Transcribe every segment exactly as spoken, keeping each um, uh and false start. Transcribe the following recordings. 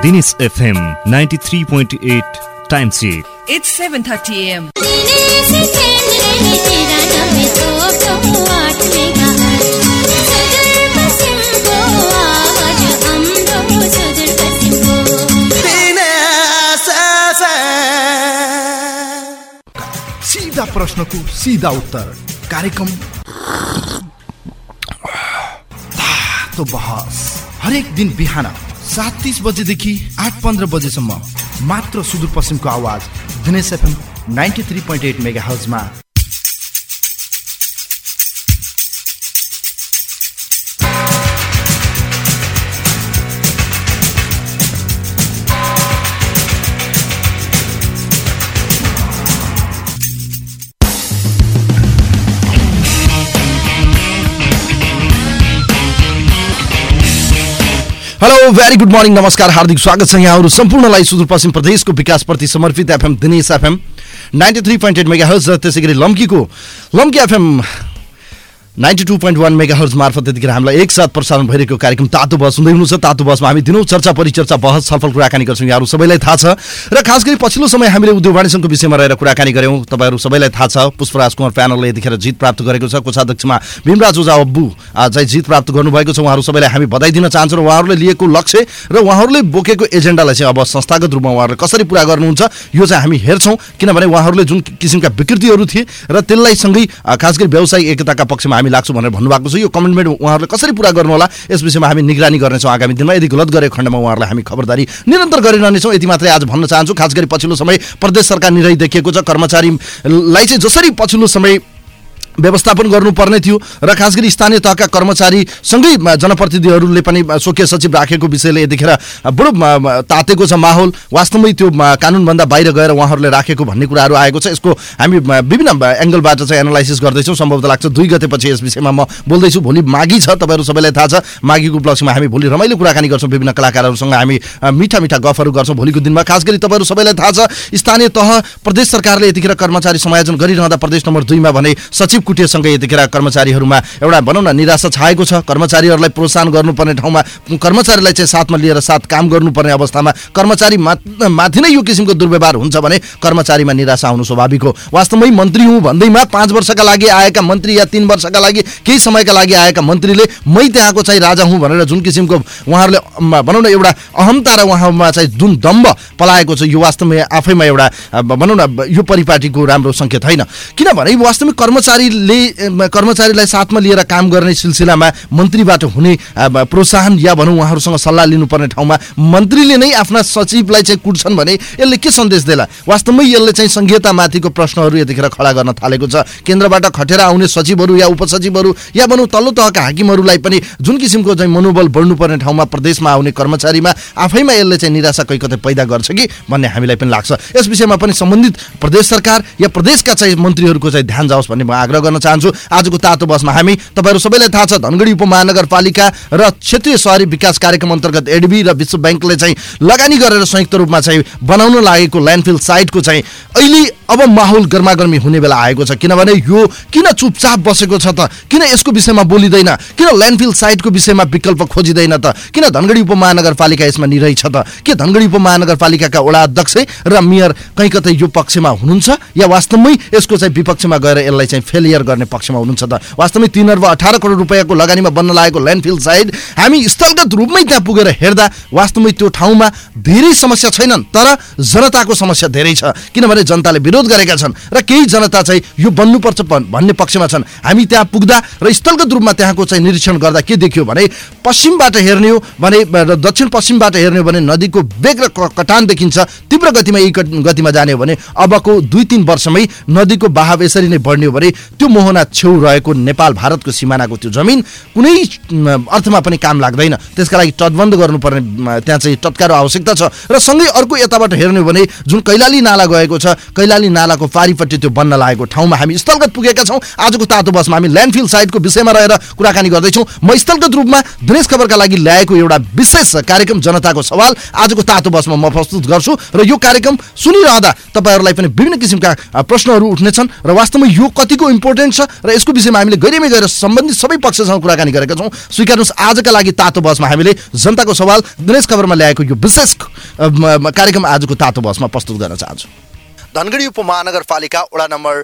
Dinesh F M ninety-three point eight time check. It's seven thirty a m. सीधा प्रश्नको सीधा उत्तर कार्यक्रम तातो बहस हरेक दिन बिहान सात तीस बजेदेखि आठ पन्ध्र बजेसम्म मात्र सुदूरपश्चिमको आवाज Dinesh FM ninety three point eight mega हर्जमा। हेलो भेरी गुड मर्निङ नमस्कार हार्दिक स्वागत छ यहाँहरू सम्पूर्णलाई सुदूरपश्चिम प्रदेशको विकासप्रति समर्पित FM Dinesh FM ninety three point eight mega hertz र त्यसै गरी लम्कीको Lamki FM ninety two point one mega hertz मार्फत यतिखेर हामीलाई एकसाथ प्रसारण भइरहेको कार्यक्रम तातो बहस हुँदै हुनुहुन्छ। तातो बहसमा हामी दिनौँ चर्चा परिचर्चा बहस छलफल कुराकानी गर्छौँ, यहाँहरू सबैलाई थाहा छ। र खास गरी पछिल्लो समय हामीले उद्योग वाणिज्यको विषयमा रहेर कुराकानी गऱ्यौँ, तपाईँहरू सबैलाई थाहा छ। पुष्पराज कुमार प्यानलले यतिखेर जित प्राप्त गरेको छ, कोषाध्यक्षमा भीमराज ओझा अब्बु चाहिँ जित प्राप्त गर्नुभएको छ। उहाँहरू सबैलाई हामी बधाई दिन चाहन्छौँ र उहाँहरूले लिएको लक्ष्य र उहाँहरूले बोकेको एजेन्डालाई चाहिँ अब संस्थागत रूपमा उहाँहरूले कसरी पुरा गर्नुहुन्छ यो चाहिँ हामी हेर्छौँ, किनभने उहाँहरूले जुन किसिमका विकृतिहरू थिए र त्यसलाई सँगै खास गरी व्यवसायिक एकताका पक्षमा हामी लाग्छौँ भनेर भन्नुभएको छ। यो कमिटमेन्ट उहाँहरूले कसरी पुरा गर्नु होला यस विषयमा हामी निगरानी गर्नेछौँ आगामी दिनमा। यदि गलत गरेको खण्डमा उहाँहरूलाई हामी खबरदारी निरन्तर गरिरहनेछौँ। यति मात्रै आज भन्न चाहन्छु। खास गरी पछिल्लो समय प्रदेश सरकार निर्णय देखिएको छ, कर्मचारीलाई चाहिँ जसरी पछिल्लो समय व्यवस्थापन गर्नुपर्ने थियो र खास गरी स्थानीय तहका कर्मचारीसँगै जनप्रतिनिधिहरूले पनि स्वकीय सचिव राखेको विषयले यतिखेर बडो तातेको छ माहौल। वास्तवमै त्यो कानुनभन्दा बाहिर गएर उहाँहरूले राखेको भन्ने कुराहरू आएको छ। यसको हामी विभिन्न एङ्गलबाट चाहिँ एनालाइसिस गर्दैछौँ। सम्भवतः लाग्छ दुई गतेपछि यस विषयमा म बोल्दैछु। भोलि माघी छ, तपाईँहरू सबैलाई थाहा छ। माघीको उपलक्ष्यमा हामी भोलि रमाइलो कुराकानी गर्छौँ, विभिन्न कलाकारहरूसँग हामी मिठा मिठा गफहरू गर्छौँ भोलिको दिनमा। खास गरी तपाईँहरू सबैलाई थाहा छ स्थानीय तह प्रदेश सरकारले यतिखेर कर्मचारी समायोजन गरिरहँदा प्रदेश नम्बर दुईमा भने सचिव कुटियासँगै यतिखेर कर्मचारीहरूमा एउटा भनौँ न निराशा छाएको छ। कर्मचारीहरूलाई प्रोत्साहन गर्नुपर्ने ठाउँमा कर्मचारीलाई चाहिँ साथमा लिएर साथ काम गर्नुपर्ने अवस्थामा कर्मचारी माथि नै यो किसिमको दुर्व्यवहार हुन्छ भने कर्मचारीमा निराशा आउनु स्वाभाविक हो। वास्तवमै मन्त्री हुँ भन्दैमा पाँच वर्षका लागि आएका मन्त्री या तीन वर्षका लागि केही समयका लागि आएका मन्त्रीले मै त्यहाँको चाहिँ राजा हुँ भनेर जुन किसिमको उहाँहरूले भनौँ न एउटा अहमता र उहाँमा चाहिँ जुन दम्ब पलाएको छ यो वास्तवमै आफैमा एउटा भनौँ न यो परिपाटीको राम्रो सङ्केत होइन। किनभने वास्तवमै कर्मचारी कर्मचारीलाई साथमा लिएर काम गर्ने सिलसिलामा मन्त्रीबाट हुने प्रोत्साहन या भनौँ उहाँहरूसँग सल्लाह लिनुपर्ने ठाउँमा मन्त्रीले नै आफ्ना सचिवलाई चाहिँ कुट्छन् भने यसले के सन्देश देला? वास्तवमै यसले चाहिँ संहितामाथिको प्रश्नहरू यतिखेर खडा गर्न थालेको छ। केन्द्रबाट खटेर आउने सचिवहरू या उपसचिवहरू या भनौँ तल्लो तहका हाकिमहरूलाई पनि जुन किसिमको चाहिँ मनोबल बढ्नुपर्ने ठाउँमा प्रदेशमा आउने कर्मचारीमा आफैमा यसले चाहिँ निराशा कहीँ कतै पैदा गर्छ कि भन्ने हामीलाई पनि लाग्छ। यस विषयमा पनि सम्बन्धित प्रदेश सरकार या प्रदेशका चाहिँ मन्त्रीहरूको चाहिँ ध्यान जाओस् भन्ने म आग्रह गर्न चाहन्छु। आजको तातो बसमा हामी तपाईँहरू सबैलाई थाहा छ धनगढी उपमहानगरपालिका र क्षेत्रीय शहरी विकास कार्यक्रम अन्तर्गत एडबी र विश्व ब्याङ्कले चाहिँ लगानी गरेर संयुक्त रूपमा चाहिँ बनाउन लागेको ल्यान्डफिल साइटको चाहिँ अहिले अब माहौल गर्मागर्मी हुने बेला आएको छ। किनभने यो किन चुपचाप बसेको छ त? किन यसको विषयमा बोलिँदैन? किन ल्यान्डफिल साइटको विषयमा विकल्प खोजिँदैन त? किन धनगढी उपमहानगरपालिका यसमा निरही छ त? के धनगढी उपमहानगरपालिकाका वडा अध्यक्ष र मेयर कहीँ कतै यो पक्षमा हुनुहुन्छ या वास्तवमै यसको चाहिँ विपक्षमा गएर यसलाई चाहिँ फेलियर गर्ने पक्षमा हुनुहुन्छ त? वास्तवमै तीन अर्ब अठार करोड रुपियाँको लगानीमा बन्न लागेको ल्यान्डफिल साइट हामी स्थलगत रूपमै त्यहाँ पुगेर हेर्दा वास्तवमै त्यो ठाउँमा धेरै समस्या छैनन्, तर जनताको समस्या धेरै छ। किनभने जनताले विरोध गरेका छन् र केही जनता चाहिँ यो बन्नुपर्छ भन्ने पक्षमा छन्। हामी त्यहाँ पुग्दा र स्थलगत रूपमा त्यहाँको चाहिँ निरीक्षण गर्दा के देखियो भने पश्चिमबाट हेर्ने हो भने र दक्षिण पश्चिमबाट हेर्ने हो भने नदीको वेग र कटान देखिन्छ। तीव्र गतिमा यही गतिमा जाने हो भने अबको दुई तीन वर्षमै नदीको बहाव यसरी नै बढ्ने हो भने त्यो मोहना छेउ रहेको नेपाल भारतको सिमानाको त्यो जमिन कुनै अर्थमा पनि काम लाग्दैन। त्यसका लागि तटबन्ध गर्नुपर्ने त्यहाँ चाहिँ तत्काल आवश्यकता छ। र सँगै अर्को यताबाट हेर्ने हो भने जुन कैलाली नाला गएको छ, कैलाली नालाको पारिपट्टि त्यो बन्न लागेको ठाउँमा हामी स्थलगत पुगेका छौँ। आजको तातो बसमा हामी ल्यान्डफिल साइटको विषयमा रहेर कुराकानी गर्दैछौँ। म स्थलगत रूपमा दिनेश खबरका लागि ल्याएको एउटा विशेष कार्यक्रम जनताको सवाल आजको तातो बसमा म प्रस्तुत गर्छु र यो कार्यक्रम सुनिरहँदा तपाईँहरूलाई पनि विभिन्न किसिमका प्रश्नहरू उठ्नेछन् र वास्तवमा यो कतिको इम्पोर्टेन्ट इम्पोर्टेन्ट छ र यसको विषयमा हामीले गहिरोमा गएर सम्बन्धित सबै पक्षसँग कुराकानी गरेका छौँ। स्वीकार्नुहोस् आजका लागि तातो बहसमा हामीले जनताको सवाल दिनेश खबरमा ल्याएको यो विशेष कार्यक्रम आजको तातो बहसमा प्रस्तुत गर्न चाहन्छु। धनगढी उपमहानगरपालिका वडा नम्बर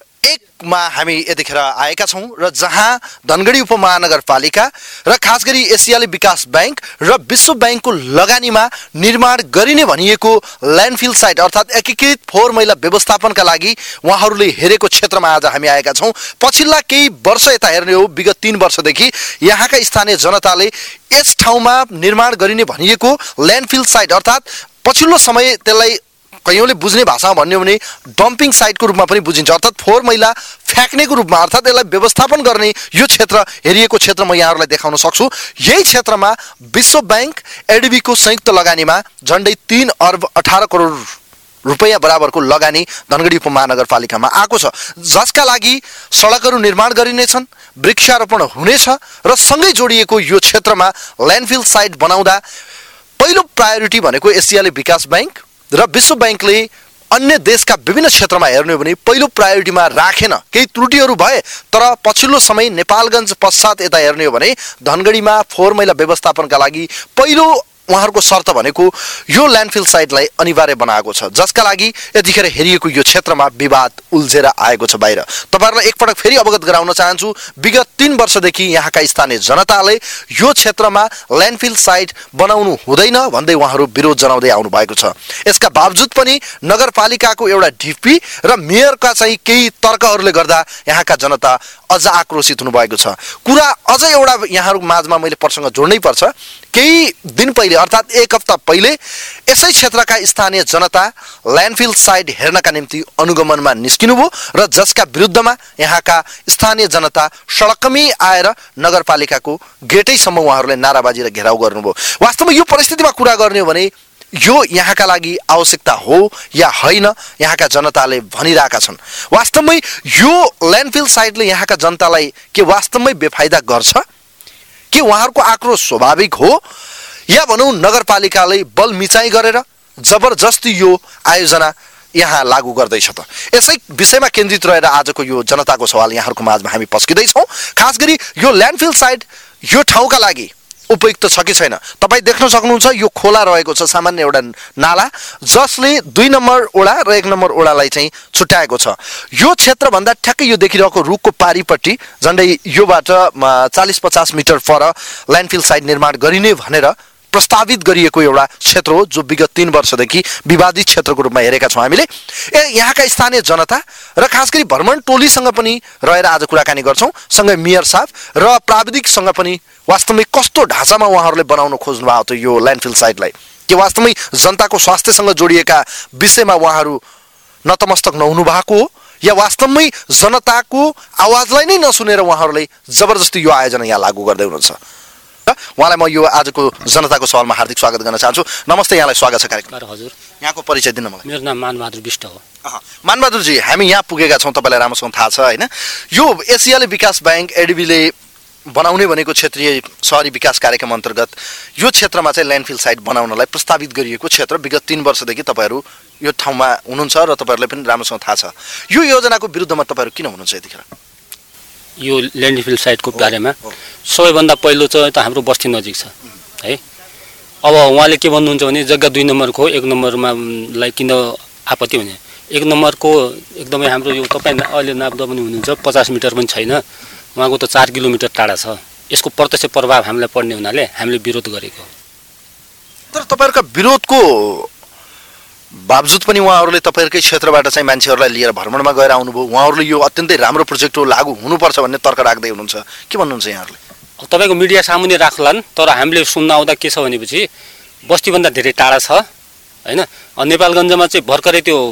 एकमा हामी यतिखेर आएका छौँ र जहाँ धनगढी उपमहानगरपालिका र खास गरी एसियाली विकास ब्याङ्क र विश्व ब्याङ्कको लगानीमा निर्माण गरिने भनिएको ल्यान्डफिल साइट अर्थात् एकीकृत फोहोर मैला व्यवस्थापनका लागि उहाँहरूले हेरेको क्षेत्रमा आज हामी आएका छौँ। पछिल्ला केही वर्ष यता हेर्ने हो, विगत तीन वर्षदेखि यहाँका स्थानीय जनताले यस ठाउँमा निर्माण गरिने भनिएको ल्यान्डफिल साइट अर्थात् पछिल्लो समय त्यसलाई कयौँले बुझ्ने भाषामा भन्यो भने डम्पिङ साइटको रूपमा पनि बुझिन्छ, अर्थात् फोहोर मैला फ्याँक्नेको रूपमा, अर्थात् यसलाई व्यवस्थापन गर्ने यो क्षेत्र हेरिएको क्षेत्र म यहाँहरूलाई देखाउन सक्छु। यही क्षेत्रमा विश्व ब्याङ्क एडिबीको संयुक्त लगानीमा झन्डै तीन अर्ब अठार करोड रुपियाँ बराबरको लगानी धनगढी उपमहानगरपालिकामा आएको छ, जसका लागि सडकहरू निर्माण गरिनेछन्, वृक्षारोपण हुनेछ र सँगै जोडिएको यो क्षेत्रमा ल्यान्डफिल साइट बनाउँदा पहिलो प्रायोरिटी भनेको एसियाली विकास ब्याङ्क र विश्व ब्याङ्कले अन्य देशका विभिन्न क्षेत्रमा हेर्ने हो भने पहिलो प्रायोरिटीमा राखेन। केही त्रुटिहरू भए, तर पछिल्लो समय नेपालगञ्ज पश्चात यता हेर्ने हो भने धनगढीमा फोहोर मैला व्यवस्थापनका लागि पहिलो उहाँहरूको शर्त भनेको यो ल्यान्डफिल साइटलाई अनिवार्य बनाएको छ, जसका लागि यतिखेर हेरिएको यो क्षेत्रमा विवाद उल्झेर आएको छ बाहिर। तपाईँहरूलाई एकपटक फेरि अवगत गराउन चाहन्छु, विगत तीन वर्षदेखि यहाँका स्थानीय जनताले यो क्षेत्रमा ल्यान्डफिल साइट बनाउनु हुँदैन भन्दै उहाँहरू विरोध जनाउँदै आउनु भएको छ। यसका बावजुद पनि नगरपालिकाको एउटा ढिपी र मेयरका चाहिँ केही तर्कहरूले गर्दा यहाँका जनता अझ आक्रोशित हुनुभएको छ। कुरा अझ एउटा यहाँहरूको माझमा मैले प्रसङ्ग जोड्नै पर्छ। केही दिन पहिले अर्थात् एक हप्ता पहिले यसै क्षेत्रका स्थानीय जनता ल्यान्डफिल साइट हेर्नका निम्ति अनुगमनमा निस्किनुभयो र जसका विरुद्धमा यहाँका स्थानीय जनता सडकमै आएर नगरपालिकाको गेटैसम्म उहाँहरूले नाराबाजी र घेराउ गर्नुभयो। वास्तवमा यो परिस्थितिमा कुरा गर्ने हो भने यो यहाँका लागि आवश्यकता हो या होइन, यहाँका जनताले भनिरहेका छन्। वास्तवमै यो ल्यान्डफिल साइटले यहाँका जनतालाई के वास्तवमै बेफाइदा गर्छ कि उहाँहरूको आक्रोश स्वाभाविक हो या भनौँ नगरपालिकाले बल मिचाइ गरेर जबरजस्ती यो आयोजना यहाँ लागू गर्दैछ त? यसै विषयमा केन्द्रित रहेर आजको यो जनताको सवाल यहाँहरूको माझमा हामी पस्किँदैछौँ। खास गरी यो ल्यान्डफिल साइट यो ठाउँका लागि उपयुक्त छ कि छैन? तपाईँ देख्न सक्नुहुन्छ यो खोला रहेको छ, सामान्य एउटा नाला, जसले दुई नम्बर ओडा र एक नम्बर ओडालाई चाहिँ छुट्याएको छ। यो क्षेत्रभन्दा ठ्याक्कै यो देखिरहेको रुखको पारिपट्टि झन्डै योबाट चालिस पचास मिटर पर ल्यान्डफिल साइट निर्माण गरिने भनेर प्रस्तावित गरिएको एउटा क्षेत्र हो, जो विगत तीन वर्षदेखि विवादित क्षेत्रको रूपमा हेरेका छौँ हामीले। ए यहाँका स्थानीय जनता र खास गरी भ्रमण टोलीसँग पनि रहेर आज कुराकानी गर्छौँ, सँगै मेयर साहब र प्राविधिकसँग पनि वास्तवमै कस्तो ढाँचामा उहाँहरूले बनाउन खोज्नु भएको थियो यो ल्यान्डफिल साइटलाई, के वास्तवमै जनताको स्वास्थ्यसँग जोडिएका विषयमा उहाँहरू नतमस्तक नहुनु भएको हो या वास्तवमै जनताको आवाजलाई नै नसुनेर उहाँहरूले जबरजस्ती यो आयोजना यहाँ लागू गर्दै हुनुहुन्छ? उहाँलाई म यो आजको जनताको सवालमा हार्दिक स्वागत गर्न चाहन्छु। नमस्ते, यहाँलाई स्वागत छ कार्यक्रम। हजुर, यहाँको परिचय दिन मलाई। मेरो नाम मानबहादुर विष्ट हो। मानबहादुरजी, हामी यहाँ पुगेका छौँ, तपाईँलाई राम्रोसँग थाहा छ होइन? यो एसियाली विकास ब्याङ्क एडिबीले बनाउने भनेको क्षेत्रीय सहरी विकास कार्यक्रम अन्तर्गत यो क्षेत्रमा चाहिँ ल्यान्डफिल साइट बनाउनलाई प्रस्तावित गरिएको क्षेत्र विगत तीन वर्षदेखि तपाईँहरू यो ठाउँमा हुनुहुन्छ र तपाईँहरूलाई पनि राम्रोसँग थाहा छ। यो योजनाको विरुद्धमा तपाईँहरू किन हुनुहुन्छ यतिखेर? यो ल्यान्डफिल साइटको बारेमा सबैभन्दा पहिलो चाहिँ त हाम्रो बस्ती नजिक छ है। अब उहाँले के भन्नुहुन्छ भने जग्गा दुई नम्बरको एक नम्बरमा लाई किन आपत्ति हुने, एक नम्बरको एकदमै हाम्रो यो तपाईँ अहिले नाप्दा पनि हुनुहुन्छ पचास मिटर पनि छैन, उहाँको त चार किलोमिटर टाढा छ। यसको प्रत्यक्ष प्रभाव हामीलाई पर्ने हुनाले हामीले विरोध गरेको। तर तपाईँहरूका विरोधको बावजुद पनि उहाँहरूले तपाईँहरूकै क्षेत्रबाट चाहिँ मान्छेहरूलाई लिएर भ्रमणमा गएर आउनुभयो, उहाँहरूले यो अत्यन्तै राम्रो प्रोजेक्ट हो, लागू हुनुपर्छ भन्ने तर्क राख्दै हुनुहुन्छ, के भन्नुहुन्छ यहाँहरूले? तपाईँको मिडिया सामुन्ने राख्लान्, तर हामीले सुन्न आउँदा के छ भनेपछि बस्तीभन्दा धेरै टाढा छ होइन। नेपालगञ्जमा चाहिँ भर्खरै त्यो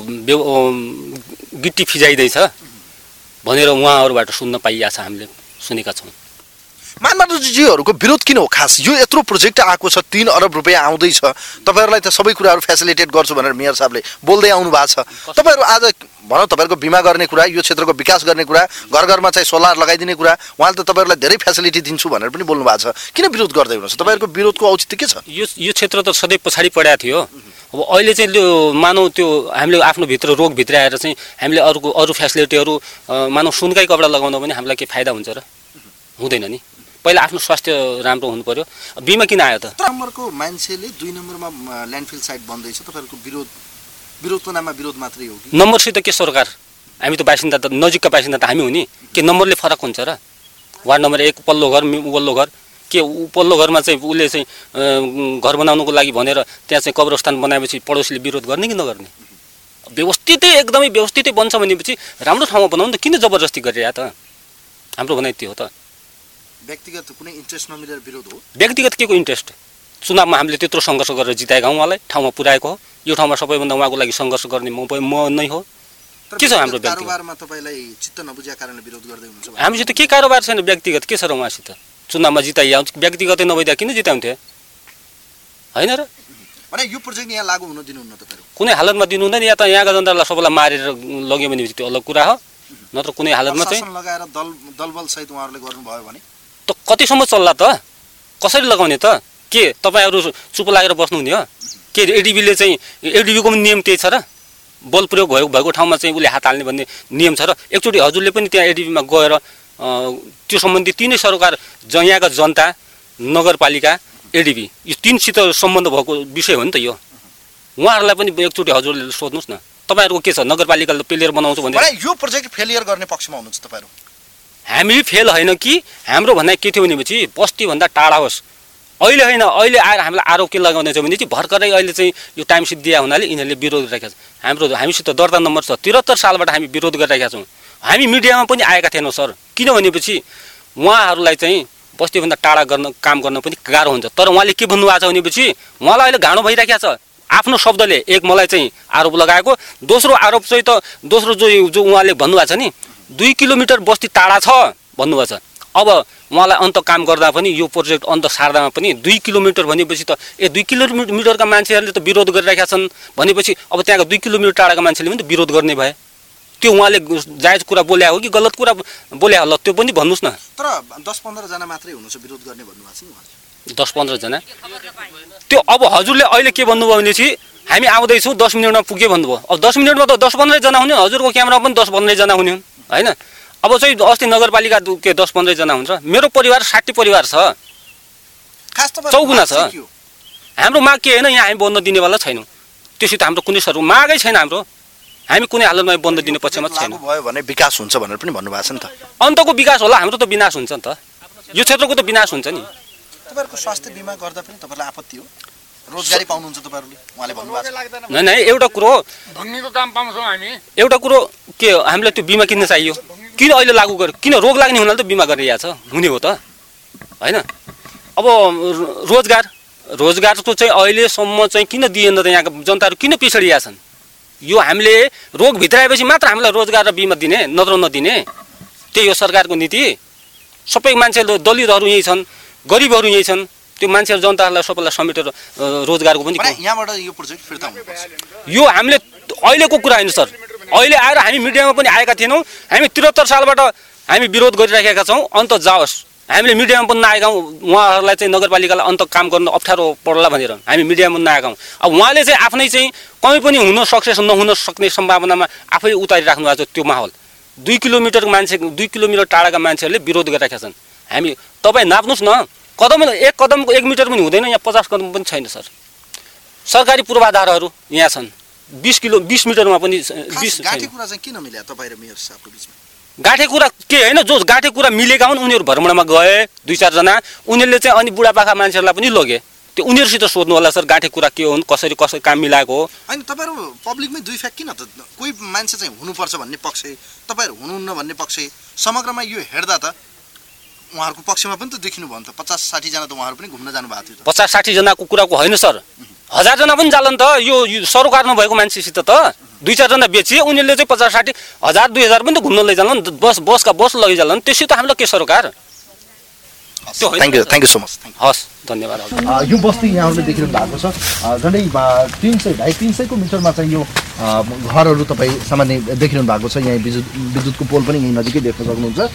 गिट्टी फिजाइँदैछ भनेर उहाँहरूबाट सुन्न पाइएको छ, हामीले सुनेका छौँ। मानबहादुरजीहरूको विरोध किन हो खास? यो यत्रो प्रोजेक्ट आएको छ, तीन अरब रुपियाँ आउँदैछ, तपाईँहरूलाई त सबै कुराहरू फेसिलिटेट गर्छु भनेर मेयर साहबले बोल्दै आउनु भएको छ। तपाईँहरू आज भनौँ तपाईँहरूको बिमा गर्ने कुरा, यो क्षेत्रको विकास गर्ने कुरा, घर घरमा चाहिँ सोलर लगाइदिने कुरा, उहाँले त तपाईँहरूलाई धेरै फेसिलिटी दिन्छु भनेर पनि बोल्नु भएको छ, किन विरोध गर्दै हुनुहुन्छ? तपाईँहरूको विरोधको औचित्य के छ? यो यो क्षेत्र त सधैँ पछाडि परेको थियो, अब अहिले चाहिँ त्यो मानौ त्यो हामीले आफ्नो भित्र रोग भित्राएर चाहिँ हामीले अरूको अरू फेसिलिटीहरू मानौ सुनकै कपडा लगाउँदा पनि हामीलाई के फाइदा हुन्छ र? हुँदैन नि। पहिला आफ्नो स्वास्थ्य राम्रो हुनु पर्यो। बिमा किन आयो त? नम्बरको मान्छेले दुई नम्बरमा ल्यान्डफिल साइट बन्दैछ, तपाईँहरूको विरोध विरोधको नाममा विरोध मात्रै हो कि? नम्बरसित के सरकार? हामी त बासिन्दा त नजिकका बासिन्दा त हामी हो नि। के नम्बरले फरक हुन्छ र? वार्ड नम्बर एक पल्लो घर उपल्लो घर के उपल्लो घरमा चाहिँ उसले चाहिँ घर बनाउनुको लागि भनेर त्यहाँ चाहिँ कब्रस्थान बनाएपछि पडोसीले विरोध गर्ने कि नगर्ने? व्यवस्थितै एकदमै व्यवस्थितै बन्छ भनेपछि राम्रो ठाउँमा बनाउनु त किन जबरजस्ती गरिरहेको त? हाम्रो भनाइ त्यो हो त। व्यक्तिगत कुनै इन्ट्रेस्ट नमिलेर विरोध हो? व्यक्तिगत के को इन्ट्रेस्ट? चुनावमा हामीले त्यत्रो सङ्घर्ष गरेर जिताएका हौँ उहाँलाई, ठाउँमा पुर्याएको हो। यो ठाउँमा सबैभन्दा उहाँको लागि सङ्घर्ष गर्ने म म नै हो। के छ हाम्रो व्यक्तिगत? कारोबारमा तपाईँलाई चित्त नबुझेका कारणले विरोध गर्दै हुनुहुन्छ? हामीसित के कारोबार छैन व्यक्तिगत, के छ र उहाँसित? चुनावमा जिताइया व्यक्तिगतै नभइदिया किन जिताउँथे होइन र? भने यो प्रोजेक्ट यहाँ लागू हुन दिनुहुन्न तपाईँहरू? कुनै हालतमा दिनु हुँदैन। या त यहाँका जनतालाई सबैलाई मारेर लग्यो भने त्यो अलग कुरा हो, नत्र कुनै हालतमा चाहिँ लगाएर दल दलबल सहित उहाँहरूले गर्नुभयो भने त कतिसम्म चल्ला त? कसरी लगाउने त? के तपाईँहरू चुप लागेर बस्नुहुने हो? के एडिबीले चाहिँ एडिबीको पनि नियम त्यही छ र? बल प्रयोग भएको भएको ठाउँमा चाहिँ उसले हात हाल्ने भन्ने नियम छ र? एकचोटि हजुरले पनि त्यहाँ एडिबीमा गएर त्यो सम्बन्धी तिनै सरकार ज यहाँका जनता नगरपालिका एडिबी यो तिनसित सम्बन्ध भएको विषय हो नि त यो। उहाँहरूलाई पनि एकचोटि हजुरले सोध्नुहोस् न। तपाईँहरूको के छ? नगरपालिकाले प्लेयर बनाउँछु भने यो प्रोजेक्ट फेलियर गर्ने पक्षमा हुनुहुन्छ तपाईँहरू? हामी फेल होइन कि हाम्रो भनाइ के थियो भनेपछि बस्तीभन्दा टाढा होस्। अहिले होइन, अहिले आएर हामीलाई आरोप के लगाउने छ भने चाहिँ भर्खरै अहिले चाहिँ यो टाइम सिट दिया हुनाले यिनीहरूले विरोध गरिरहेका छन्। हाम्रो हामीसित दर्ता नम्बर छ, त्रिहत्तर सालबाट हामी विरोध गरिरहेका छौँ। हामी मिडियामा पनि आएका थिएनौँ सर, किनभनेपछि उहाँहरूलाई चाहिँ बस्तीभन्दा टाढा गर्न काम गर्न पनि गाह्रो हुन्छ। तर उहाँले के भन्नुभएको छ भनेपछि उहाँलाई अहिले घाँडो भइरहेको छ। आफ्नो शब्दले एक मलाई चाहिँ आरोप लगाएको, दोस्रो आरोप चाहिँ त दोस्रो जो जो उहाँले भन्नुभएको छ नि दुई किलोमिटर बस्ती टाढा छ भन्नुभएको छ। अब उहाँलाई अन्त काम गर्दा पनि यो प्रोजेक्ट अन्त सार्दामा पनि दुई किलोमिटर भनेपछि त ए दुई किलोमिटरका मान्छेहरूले त विरोध गरिरहेका छन् भनेपछि अब त्यहाँको दुई किलोमिटर टाढाका मान्छेले पनि त विरोध गर्ने भए। त्यो उहाँले जायज कुरा बोल्या हो कि गलत कुरा बोल्या होला त्यो पनि भन्नुहोस् न। तर दस पन्ध्रजना मात्रै हुनुहुन्छ विरोध गर्ने भन्नुभएको छ नि? दस पन्ध्रजना त्यो अब हजुरले अहिले के भन्नुभयो भनेपछि हामी आउँदैछौँ दस मिनटमा पुग्यो भन्नुभयो। अब दस मिनटमा त दस पन्ध्रजना हुने, हजुरको क्यामेरामा पनि दस पन्ध्रजना हुने होइन? अब चाहिँ अस्ति नगरपालिका के दस पन्ध्रजना हुन्छ? मेरो परिवार साठी परिवार छ, चौगुना छ। हाम्रो माग के होइन, यहाँ हामी बन्द दिनेवाला छैनौँ। त्योसित हाम्रो कुनै सर मागै छैन हाम्रो। हामी कुनै हालतमा बन्द दिने पक्षमा छैनौँ। भयो भने विकास हुन्छ भनेर पनि भन्नुभएको छ नि त? अन्तको विकास होला, हाम्रो त विनाश हुन्छ नि त। यो क्षेत्रको त विनाश हुन्छ नि। तपाईँहरूको स्वास्थ्य बिमा गर्दा पनि तपाईँलाई आपत्ति हो? रोजगारी पाउनुहुन्छ तपाईँहरूले उहाँले भन्नुभएको छ? नै नै एउटा कुरो भङ्गीको काम पाउँछौँ हामी। एउटा कुरो के हामीलाई त्यो बिमा किन्न चाहियो? किन अहिले लागू गर्यो? किन रोग लाग्ने हुनाले त बिमा गरिरहेको छ हुने हो त होइन? अब रोजगार रोजगारको चाहिँ अहिलेसम्म चाहिँ किन दिएन त? यहाँका जनताहरू किन पिछडिया छन्? यो हामीले रोग भित्राएपछि मात्र हामीलाई रोजगार र बिमा दिने, नत्र नदिने? त्यही हो सरकारको नीति। सबै मान्छेहरू दलितहरू यहीँ छन्, गरिबहरू यहीँ छन्। त्यो मान्छेहरू जनताहरूलाई सबैलाई समेटेर रोजगारको पनि यहाँबाट यो प्रोजेक्ट फिर्ता हुनुपर्छ। यो हामीले अहिलेको कुरा होइन सर। अहिले आएर हामी मिडियामा पनि आएका थिएनौँ। हामी त्रिहत्तर सालबाट हामी विरोध गरिराखेका छौँ अन्त जाओस्। हामीले मिडियामा पनि नआएका हौँ। उहाँहरूलाई चाहिँ नगरपालिकालाई अन्त काम गर्न अप्ठ्यारो पर्ला भनेर हामी मिडियामा पनि नआएका हौँ। अब उहाँले चाहिँ आफ्नै चाहिँ कहीँ पनि हुन सक्सेस नहुन सक्ने सम्भावनामा आफै उतारिराख्नु भएको छ त्यो माहौल। दुई किलोमिटर मान्छे दुई किलोमिटर टाढाका मान्छेहरूले विरोध गरिरहेका छन्। हामी तपाईँ नाप्नुहोस् न, कदम एक कदमको एक मिटर पनि हुँदैन, यहाँ पचास कदम पनि छैन सर। सरकारी पूर्वाधारहरू यहाँ छन्, बिस किलो बिस मिटरमा पनि बिस गाँठे कुरा चाहिँ किन मिल्या तपाईँ र मेयर साहबको बिचमा? गाँठे कुरा के होइन, जो गाँठे कुरा मिलेका हुन् उनीहरू भ्रमणमा गए दुई चारजना, उनीहरूले चाहिँ अनि बुढापाका मान्छेहरूलाई पनि लगे। त्यो उनीहरूसित सोध्नु होला सर गाँठे कुरा के हुन्, कसरी कसरी काम मिलाएको हो। होइन तपाईँहरू पब्लिकमै दुई फ्याक किन त? कोही मान्छे चाहिँ हुनुपर्छ भन्ने पक्ष, तपाईँहरू हुनुहुन्न भन्ने पक्ष, समग्रमा यो हेर्दा त उहाँहरूको पक्षमा पनि त देखिनु भयो नि त। पचास साठीजना त उहाँहरू पनि घुम्न जानुभएको थियो। पचास साठीजनाको कुराको होइन सर, हजारजना पनि जाला नि त। यो सरोकार नभएको मान्छेसित त दुई चारजना बेचिए उनीहरूले चाहिँ पचास साठी हजार दुई हजार पनि त घुम्न लैजाला नि, बस बसका बस लैजाला नि, त्यसै त हामीलाई के सरोकार? Thank you thank you so much. हस् धन्यवाद। यो बस्ती यहाँहरूले देखिरहनु भएको छ झन्डै तिन सय ढाई तिन सयको मिटरमा चाहिँ यो घरहरू तपाईँ सामान्य देखिरहनु भएको छ। यहाँ विद्युत विद्युतको पोल पनि यहीँ नजिकै देख्न सक्नुहुन्छ।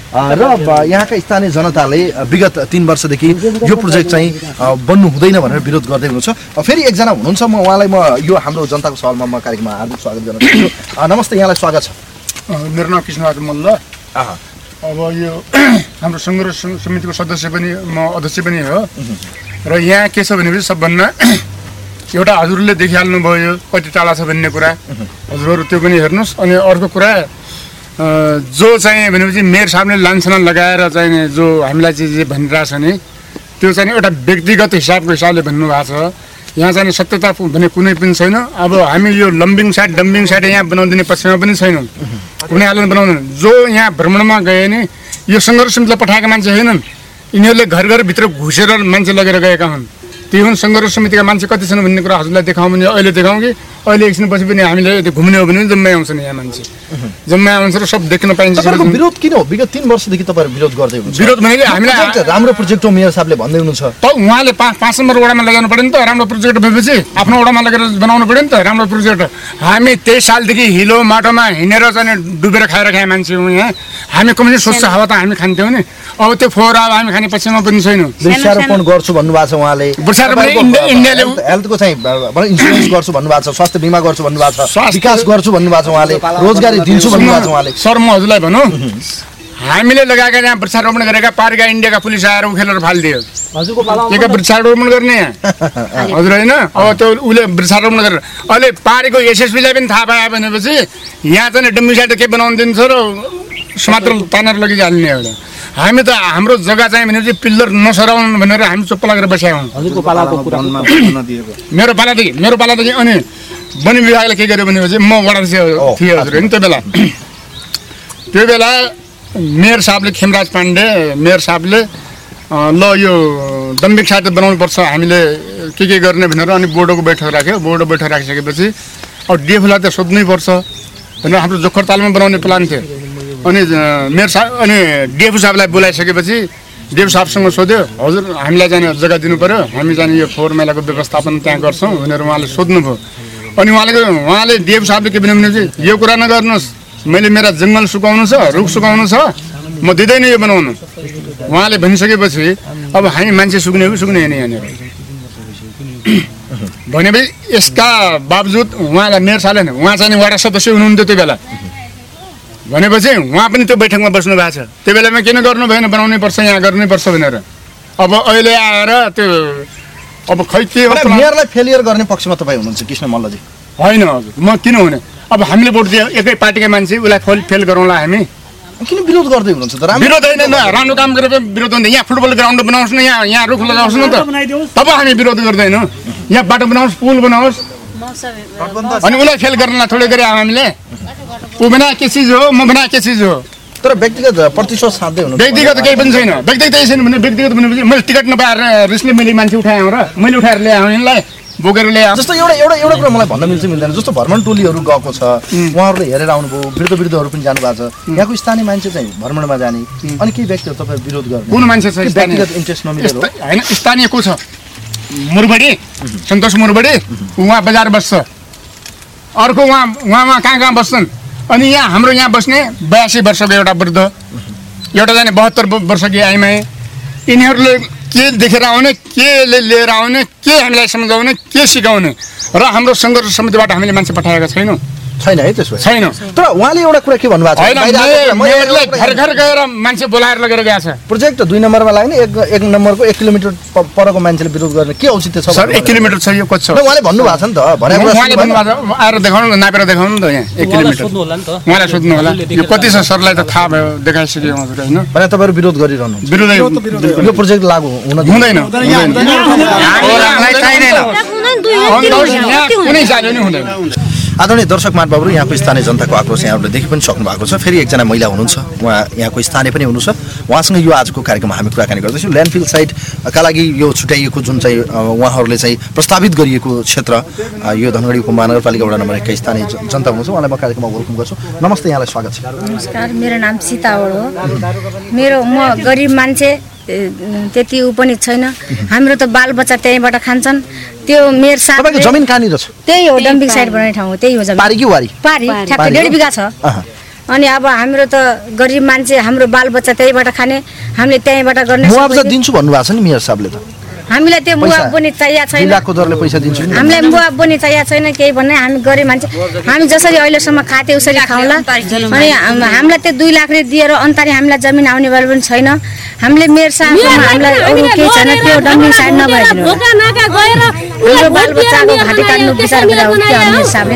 र यहाँका स्थानीय जनताले विगत तीन वर्षदेखि यो प्रोजेक्ट चाहिँ बन्नु हुँदैन भनेर विरोध गर्दै हुनुहुन्छ। फेरि एकजना हुनुहुन्छ, म उहाँलाई म यो हाम्रो जनताको सवालमा म कार्यक्रममा हार्दिक स्वागत गर्न चाहन्छु। नमस्ते, यहाँलाई स्वागत छ। मेरो नाम कृष्णबहादुर मल्ल। अब यो हाम्रो सङ्घर्ष समितिको सदस्य पनि म अध्यक्ष पनि हो र यहाँ के छ भनेपछि सबभन्दा एउटा हजुरले देखिहाल्नु भयो कति टाढा छ भन्ने कुरा, हजुरहरू त्यो पनि हेर्नुहोस्। अनि अर्को कुरा जो चाहिँ भनेपछि मेयर साहबले लान्छना लगाएर चाहिँ जो हामीलाई चाहिँ जे भनिरहेछ नि त्यो चाहिँ एउटा व्यक्तिगत हिसाबको हिसाबले भन्नुभएको छ। यहाँ चाहिँ सत्यता भने कुनै पनि छैन। अब हामी यो लम्बिङ साइड डम्बिङ साइड यहाँ बनाउदिने पक्षमा पनि छैनौँ, कुनै हालतमा बनाउँदैन। जो यहाँ भ्रमणमा गए नि यो सङ्घर्ष समितिलाई पठाएका मान्छे होइनन्, यिनीहरूले घर घरभित्र घुसेर मान्छे लगेर गएका हुन्। त्यो हुन् सङ्घर्ष समितिका मान्छे कति छन् भन्ने कुरा हजुरलाई देखाउँ भने अहिले देखाउँ कि अहिले एकछिनपछि पनि हामीले घुम्ने हो भने जम्मै आउँछन् यहाँ मान्छे, जम्मै आउँछ र सब देख्न पाइन्छ। विरोध किन हो? विगत तीन वर्षदेखि तपाईँहरू विरोध गर्दै हुनुहुन्छ। विरोध भनेको हामीलाई राम्रो प्रोजेक्ट हो मेयर साहबले भन्दै हुनुहुन्छ। त उहाँले पाँच पाँच नम्बर वडामा लगाउनु पऱ्यो नि त राम्रो प्रोजेक्ट भएपछि, आफ्नो वडामा लगेर बनाउनु पऱ्यो नि त राम्रो प्रोजेक्ट। हामी तेइस सालदेखि हिलो माटोमा हिँडेर चाहिँ डुबेर खाएर खाए मान्छे हौँ यहाँ। हामी कम्ती स्वच्छ हावा त हामी खान्थ्यौँ नि, अब त्यो फोहोर हावा हामी खाने पक्षमा पनि छैनौँ। वृक्षारोपण गर्छु भन्नुभएको छ उहाँले, इन्डियाले हेल्थको चाहिँ इन्सुरेन्स गर्छु भन्नुभएको छ, स्वास्थ्य बिमा गर्छु भन्नुभएको छ, विकास गर्छु भन्नुभएको छ उहाँले, रोजगारी दिन्छु भन्नुभएको छ उहाँले। सर म हजुरलाई भनौँ, हामीले लगाएका यहाँ वृक्षारोपण गरेका पारिका इन्डियाका पुलिस आएर उखेलेर फालिदियो। के वृक्षारोपण गर्ने हजुर होइन? अब त्यो उसले वृक्षारोपण गरेर अहिले पारेको एसएसपीलाई पनि थाहा पायो भनेपछि यहाँ चाहिँ डम्बी साइड के बनाउनु दिन्छ र समात्र तानेर लगिहाल्ने एउटा। हामी त हाम्रो जग्गा चाहिँ भनेपछि पिल्लर नसराउनु भनेर हामी चुप्प लागेर बसेका हौँ। मेरो पालादेखि मेरो पालादेखि अनि वन विभागले के गर्यो भनेपछि म वडा थिएँ हजुर होइन त्यो बेला। त्यो बेला मेयर साहबले खेमराज पाण्डे मेयर साहबले ल यो डम्बिक साइड बनाउनुपर्छ हामीले के के गर्ने भनेर अनि बोर्डको बैठक राख्यो। बोर्डको बैठक राखिसकेपछि अब डिएफओलाई त सोध्नै पर्छ भनेर हाम्रो जोखरतालमा बनाउने प्लान थियो। अनि मेयर साहब अनि डिएफओ साहबलाई बोलाइसकेपछि डिएफओ साहबसँग सोध्यो हजुर हामीलाई जाने जग्गा दिनु पऱ्यो, हामी जाने यो फोहोर मैलाको व्यवस्थापन त्यहाँ गर्छौँ भनेर उहाँले सोध्नुभयो। अनि उहाँले उहाँले डिएफओ साहबले के भन्यो भने यो कुरा नगर्नुहोस्, मैले मेरा जङ्गल सुकाउनु छ, रुख सुकाउनु छ, म दिँदैन यो बनाउनु। उहाँले भनिसकेपछि अब हामी मान्छे सुक्ने हो कि सुक्ने होइन यहाँनिर भनेपछि यसका बावजुद उहाँलाई मेयर साहबले उहाँ चाहिँ वडा सदस्य हुनुहुन्थ्यो त्यो बेला भनेपछि उहाँ पनि त्यो बैठकमा बस्नु भएको छ। त्यो बेलामा किन गर्नु भएन, बनाउनै पर्छ यहाँ गर्नै पर्छ भनेर। अब अहिले आएर त्यो अब खै के हो? मेयरलाई फेलियर गर्ने पक्षमा तपाईँ हुनुहुन्छ कृष्ण मल्लजी? होइन हजुर, म किन हुने? अब हामीले भोट दियो एकै पार्टीका मान्छे, उसलाई फेल फेल गरौँला हामी। किन विरोध गर्दै हुनुहुन्छ त? विरोध होइन, राम्रो काम गरेर विरोध हुँदैन। यहाँ फुटबल ग्राउन्ड बनाओस् न, यहाँ यहाँ रुख लगाओस् न त, तब हामी विरोध गर्दैनौँ। यहाँ बाटो बनाओस्, पुल बनाओस्, अनि उसलाई फेल गर्नलाई थोरै गरे हामीले। ऊ बना के चिज हो, म बना के चिज हो, तर व्यक्तिगत प्रतिशोध साध्दै हुनु व्यक्तिगत केही पनि छैन। व्यक्तिगत यही छैन भने व्यक्तिगत भनेपछि मैले टिकट नपाएर रिसले मैले मान्छे उठाएँ र मैले उठाएर ल्याएँ यिनलाई बोकेर ल्याएँ। जस्तो एउटा एउटा एउटा कुरा मलाई भन्न मिल्छ मिल्दैन, जस्तो भ्रमण टोलीहरू गएको छ, उहाँहरूले हेरेर आउनुभयो, वृद्ध वृद्धहरू पनि जानुभएको छ, यहाँको स्थानीय मान्छे चाहिँ भ्रमणमा जाने अनि केही व्यक्तिहरू तपाईँ विरोध गर्ने कुन मान्छे छ? व्यक्तिगत इन्ट्रेस्ट नमिलेर हो होइन। स्थानीय को छ? मुरबडी सन्तोष मुरबडी, उहाँ बजार बस्छ। अर्को उहाँ उहाँ उहाँ कहाँ कहाँ बस्छन्। अनि यहाँ हाम्रो यहाँ बस्ने बयासी वर्षको एउटा वृद्ध, एउटा जाने बहत्तर वर्षकी आइमाई, यिनीहरूले के देखेर आउने, केले लिएर आउने, के हामीलाई सम्झाउने, के सिकाउने र हाम्रो सङ्घर्ष समितिबाट हामीले मान्छे पठाएका छैनौँ। छैन है त्यसो छैन। तर उहाँले एउटा कुरा के भन्नुभएको छ, घर घर गएर मान्छे बोलाएर लगेर गएको छ। प्रोजेक्ट दुई नम्बरमा लाग्ने एक एक नम्बरको एक किलोमिटर परको मान्छेले विरोध गर्ने के औचित्य छ? सर एक किलोमिटर छ यो कति छ? उहाँले भन्नुभएको छ नि त, उहाँले भन्नुभएको छ आएर देखाउनु न, नापेर देखाउनु नि त यहाँ एक किलोमिटर। उहाँलाई सोध्नु होला यो कति छ, सरलाई त थाहा भयो, देखाइसक्यो हजुर होइन। भने तपाईँहरू विरोध गरिरहनु? विरोध यो प्रोजेक्ट लागू हुन हुँदैन, कुनै साह्रो नै हुँदैन। आदरणीय दर्शक महानुभावहरू, यहाँको स्थानीय जनताको आक्रोश यहाँहरूले देखि पनि सक्नु भएको छ। फेरि एकजना महिला हुनुहुन्छ, उहाँ यहाँको स्थानीय पनि हुनुहुन्छ, उहाँसँग यो आजको कार्यक्रममा हामी कुराकानी गर्दैछौँ। ल्यान्डफिल साइटका लागि यो छुट्याइएको जुन चाहिँ उहाँहरूले चाहिँ प्रस्तावित गरिएको क्षेत्र, यो धनगढी उपमहानगरपालिका वडा नम्बर एकका स्थानीय जनता हुनुहुन्छ, उहाँलाई म कार्यक्रममा वेलकम गर्छु। नमस्ते, यहाँलाई स्वागत छ। नमस्कार, मेरो नाम सीतावड हो। मेरो म गरिब मान्छे, त्यति ऊ पनि छैन। हाम्रो त बालबच्चा त्यहीँबाट खान्छन्। त्यो मेयर साहब तपाईँको जमिन कहाँनिर छ? त्यही हो डम्बिङ साइड बनाउने ठाउँ हो, त्यही हो जमिन। पारी कि वारी? पारी, ठ्याक्कै डेढ बिघा छ। अनि अब हाम्रो त गरिब मान्छे हाम्रो बालबच्चा त्यहीबाट खाने हामीले त्यहीँबाट गर्ने मुआवजा दिन्छु भन्नुभएको छ नि मेयर साहबले त हामीलाई त्यो मुआव पनि चाहिएको छैन दुई लाखको दरले पैसा दिन्छु नि हामीलाई मुआव पनि चाहिएको छैन केही भन्ने हामी गरिब मान्छे हामी जसरी अहिलेसम्म खाते उसरी खाउँला अनि हामीलाई त्यो दुई लाखले दिएर अन्तारी हामीलाई जमिन आउने बेला पनि छैन हामीले मेयर साहबसँग हामीलाई अरू केही छैन त्यो डम्पिङ साइड नभइदिनु हाम्रो बालबच्चाको घाँटी काट्नु विचार गरेर मेयर साहबले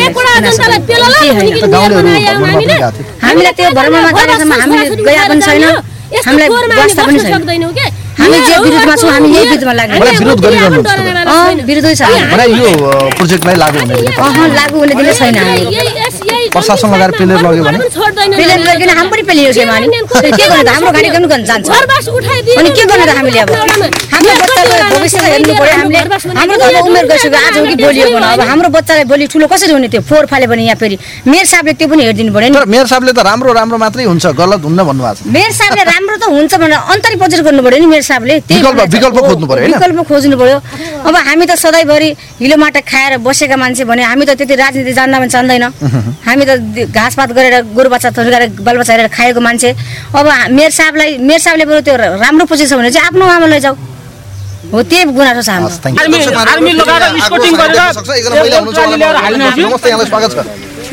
हामीलाई त्यो धर्ममा जानेसम्म हामीले गया पनि छैन हामीलाई वास्ता पनि छैन हामी जे विरुद्धमा छौँ हामी यही विरुद्धमा लाग्ने विरोध गरिरहनु अँ विरुद्धै छ यो प्रोजेक्टलाई लागू हुने अहँ लागू हुने दिने छैन हामी प्रशासन लगाएर पेलेर लग्यो भने पेलेर लग्यो हामी पनि पेलियो छौँ अनि के गर्नु त हाम्रो गाडी गर्नु जान्छ अनि के गर्नु त हामीले अब हाम्रो बच्चाको भविष्य हेर्नु पर्यो हामीले हाम्रो त अब उमेर गइसक्यो आज हो कि भोलि हो अब हाम्रो बच्चालाई भोलि ठुलो कसरी हुने त्यो फोहोर फाले भने यहाँ फेरि मेयर साहबले त्यो पनि हेरिदिनु पर्यो नि मेयर साहबले त राम्रो राम्रो मात्रै हुन्छ गलत हुन्न भन्नुभएको छ मेयर साहबले राम्रो त हुन्छ भनेर अन्तरी प्रोजेक्ट गर्नु पर्यो नि मेयर साहबले विकल्प विकल्प खोज्नु पर्यो हैन विकल्प खोज्नु पर्यो अब हामी त सधैँभरि हिलो माटा खाएर बसेका मान्छे भने हामी त त्यति राजनीति जान्दा पनि जान्दैन हामी त घाँसपात गरेर गोरु बच्चा थोरेर बालबच्चा हेरेर खाएको मान्छे अब मेयर साहबलाई मेयर साहबले बरु त्यो राम्रो प्रोजेक्ट छ भने चाहिँ आफ्नो आमा लैजाऊ हो त्यही गुनासो छ हाम्रो आर्मी लगाएर स्कोटिङ गरेर एकजना महिला हुनुहुन्छ नमस्ते यहाँलाई स्वागत छ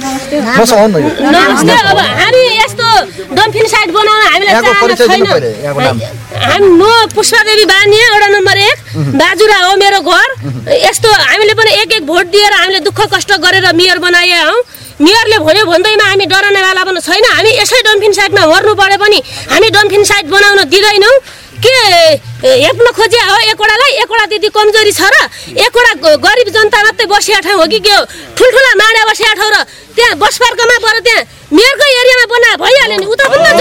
नमस्ते अब हामी यस्तो डम्फिन साइट बनाउन हामीलाई चाहना छैन हामी म पुष्पादेवी बानिया वडा नम्बर एक बाजुरा हो मेरो घर यस्तो हामीले पनि एक एक भोट दिएर हामीले दुःख कष्ट गरेर मेयर बनाए हौ मेयरले भन्यो भन्दैमा हामी डराउनेवाला पनि छैन हामी यसै डम्फिन साइटमा मर्नु परे पनि हामी डम्फिन साइट बनाउन दिँदैनौँ के हेप्न खोजे हो एकवटालाई एकवटा त्यति कमजोरी छ र एकवटा गरिब जनता मात्रै बसिया ठाउँ हो कि के हो ठुल्ठुला माडा बसिया ठाउँ र त्यहाँ बसपार्कमा पर त्यहाँ मेयरकै एरियामा बनाए भइहाल्यो नि उता पनि त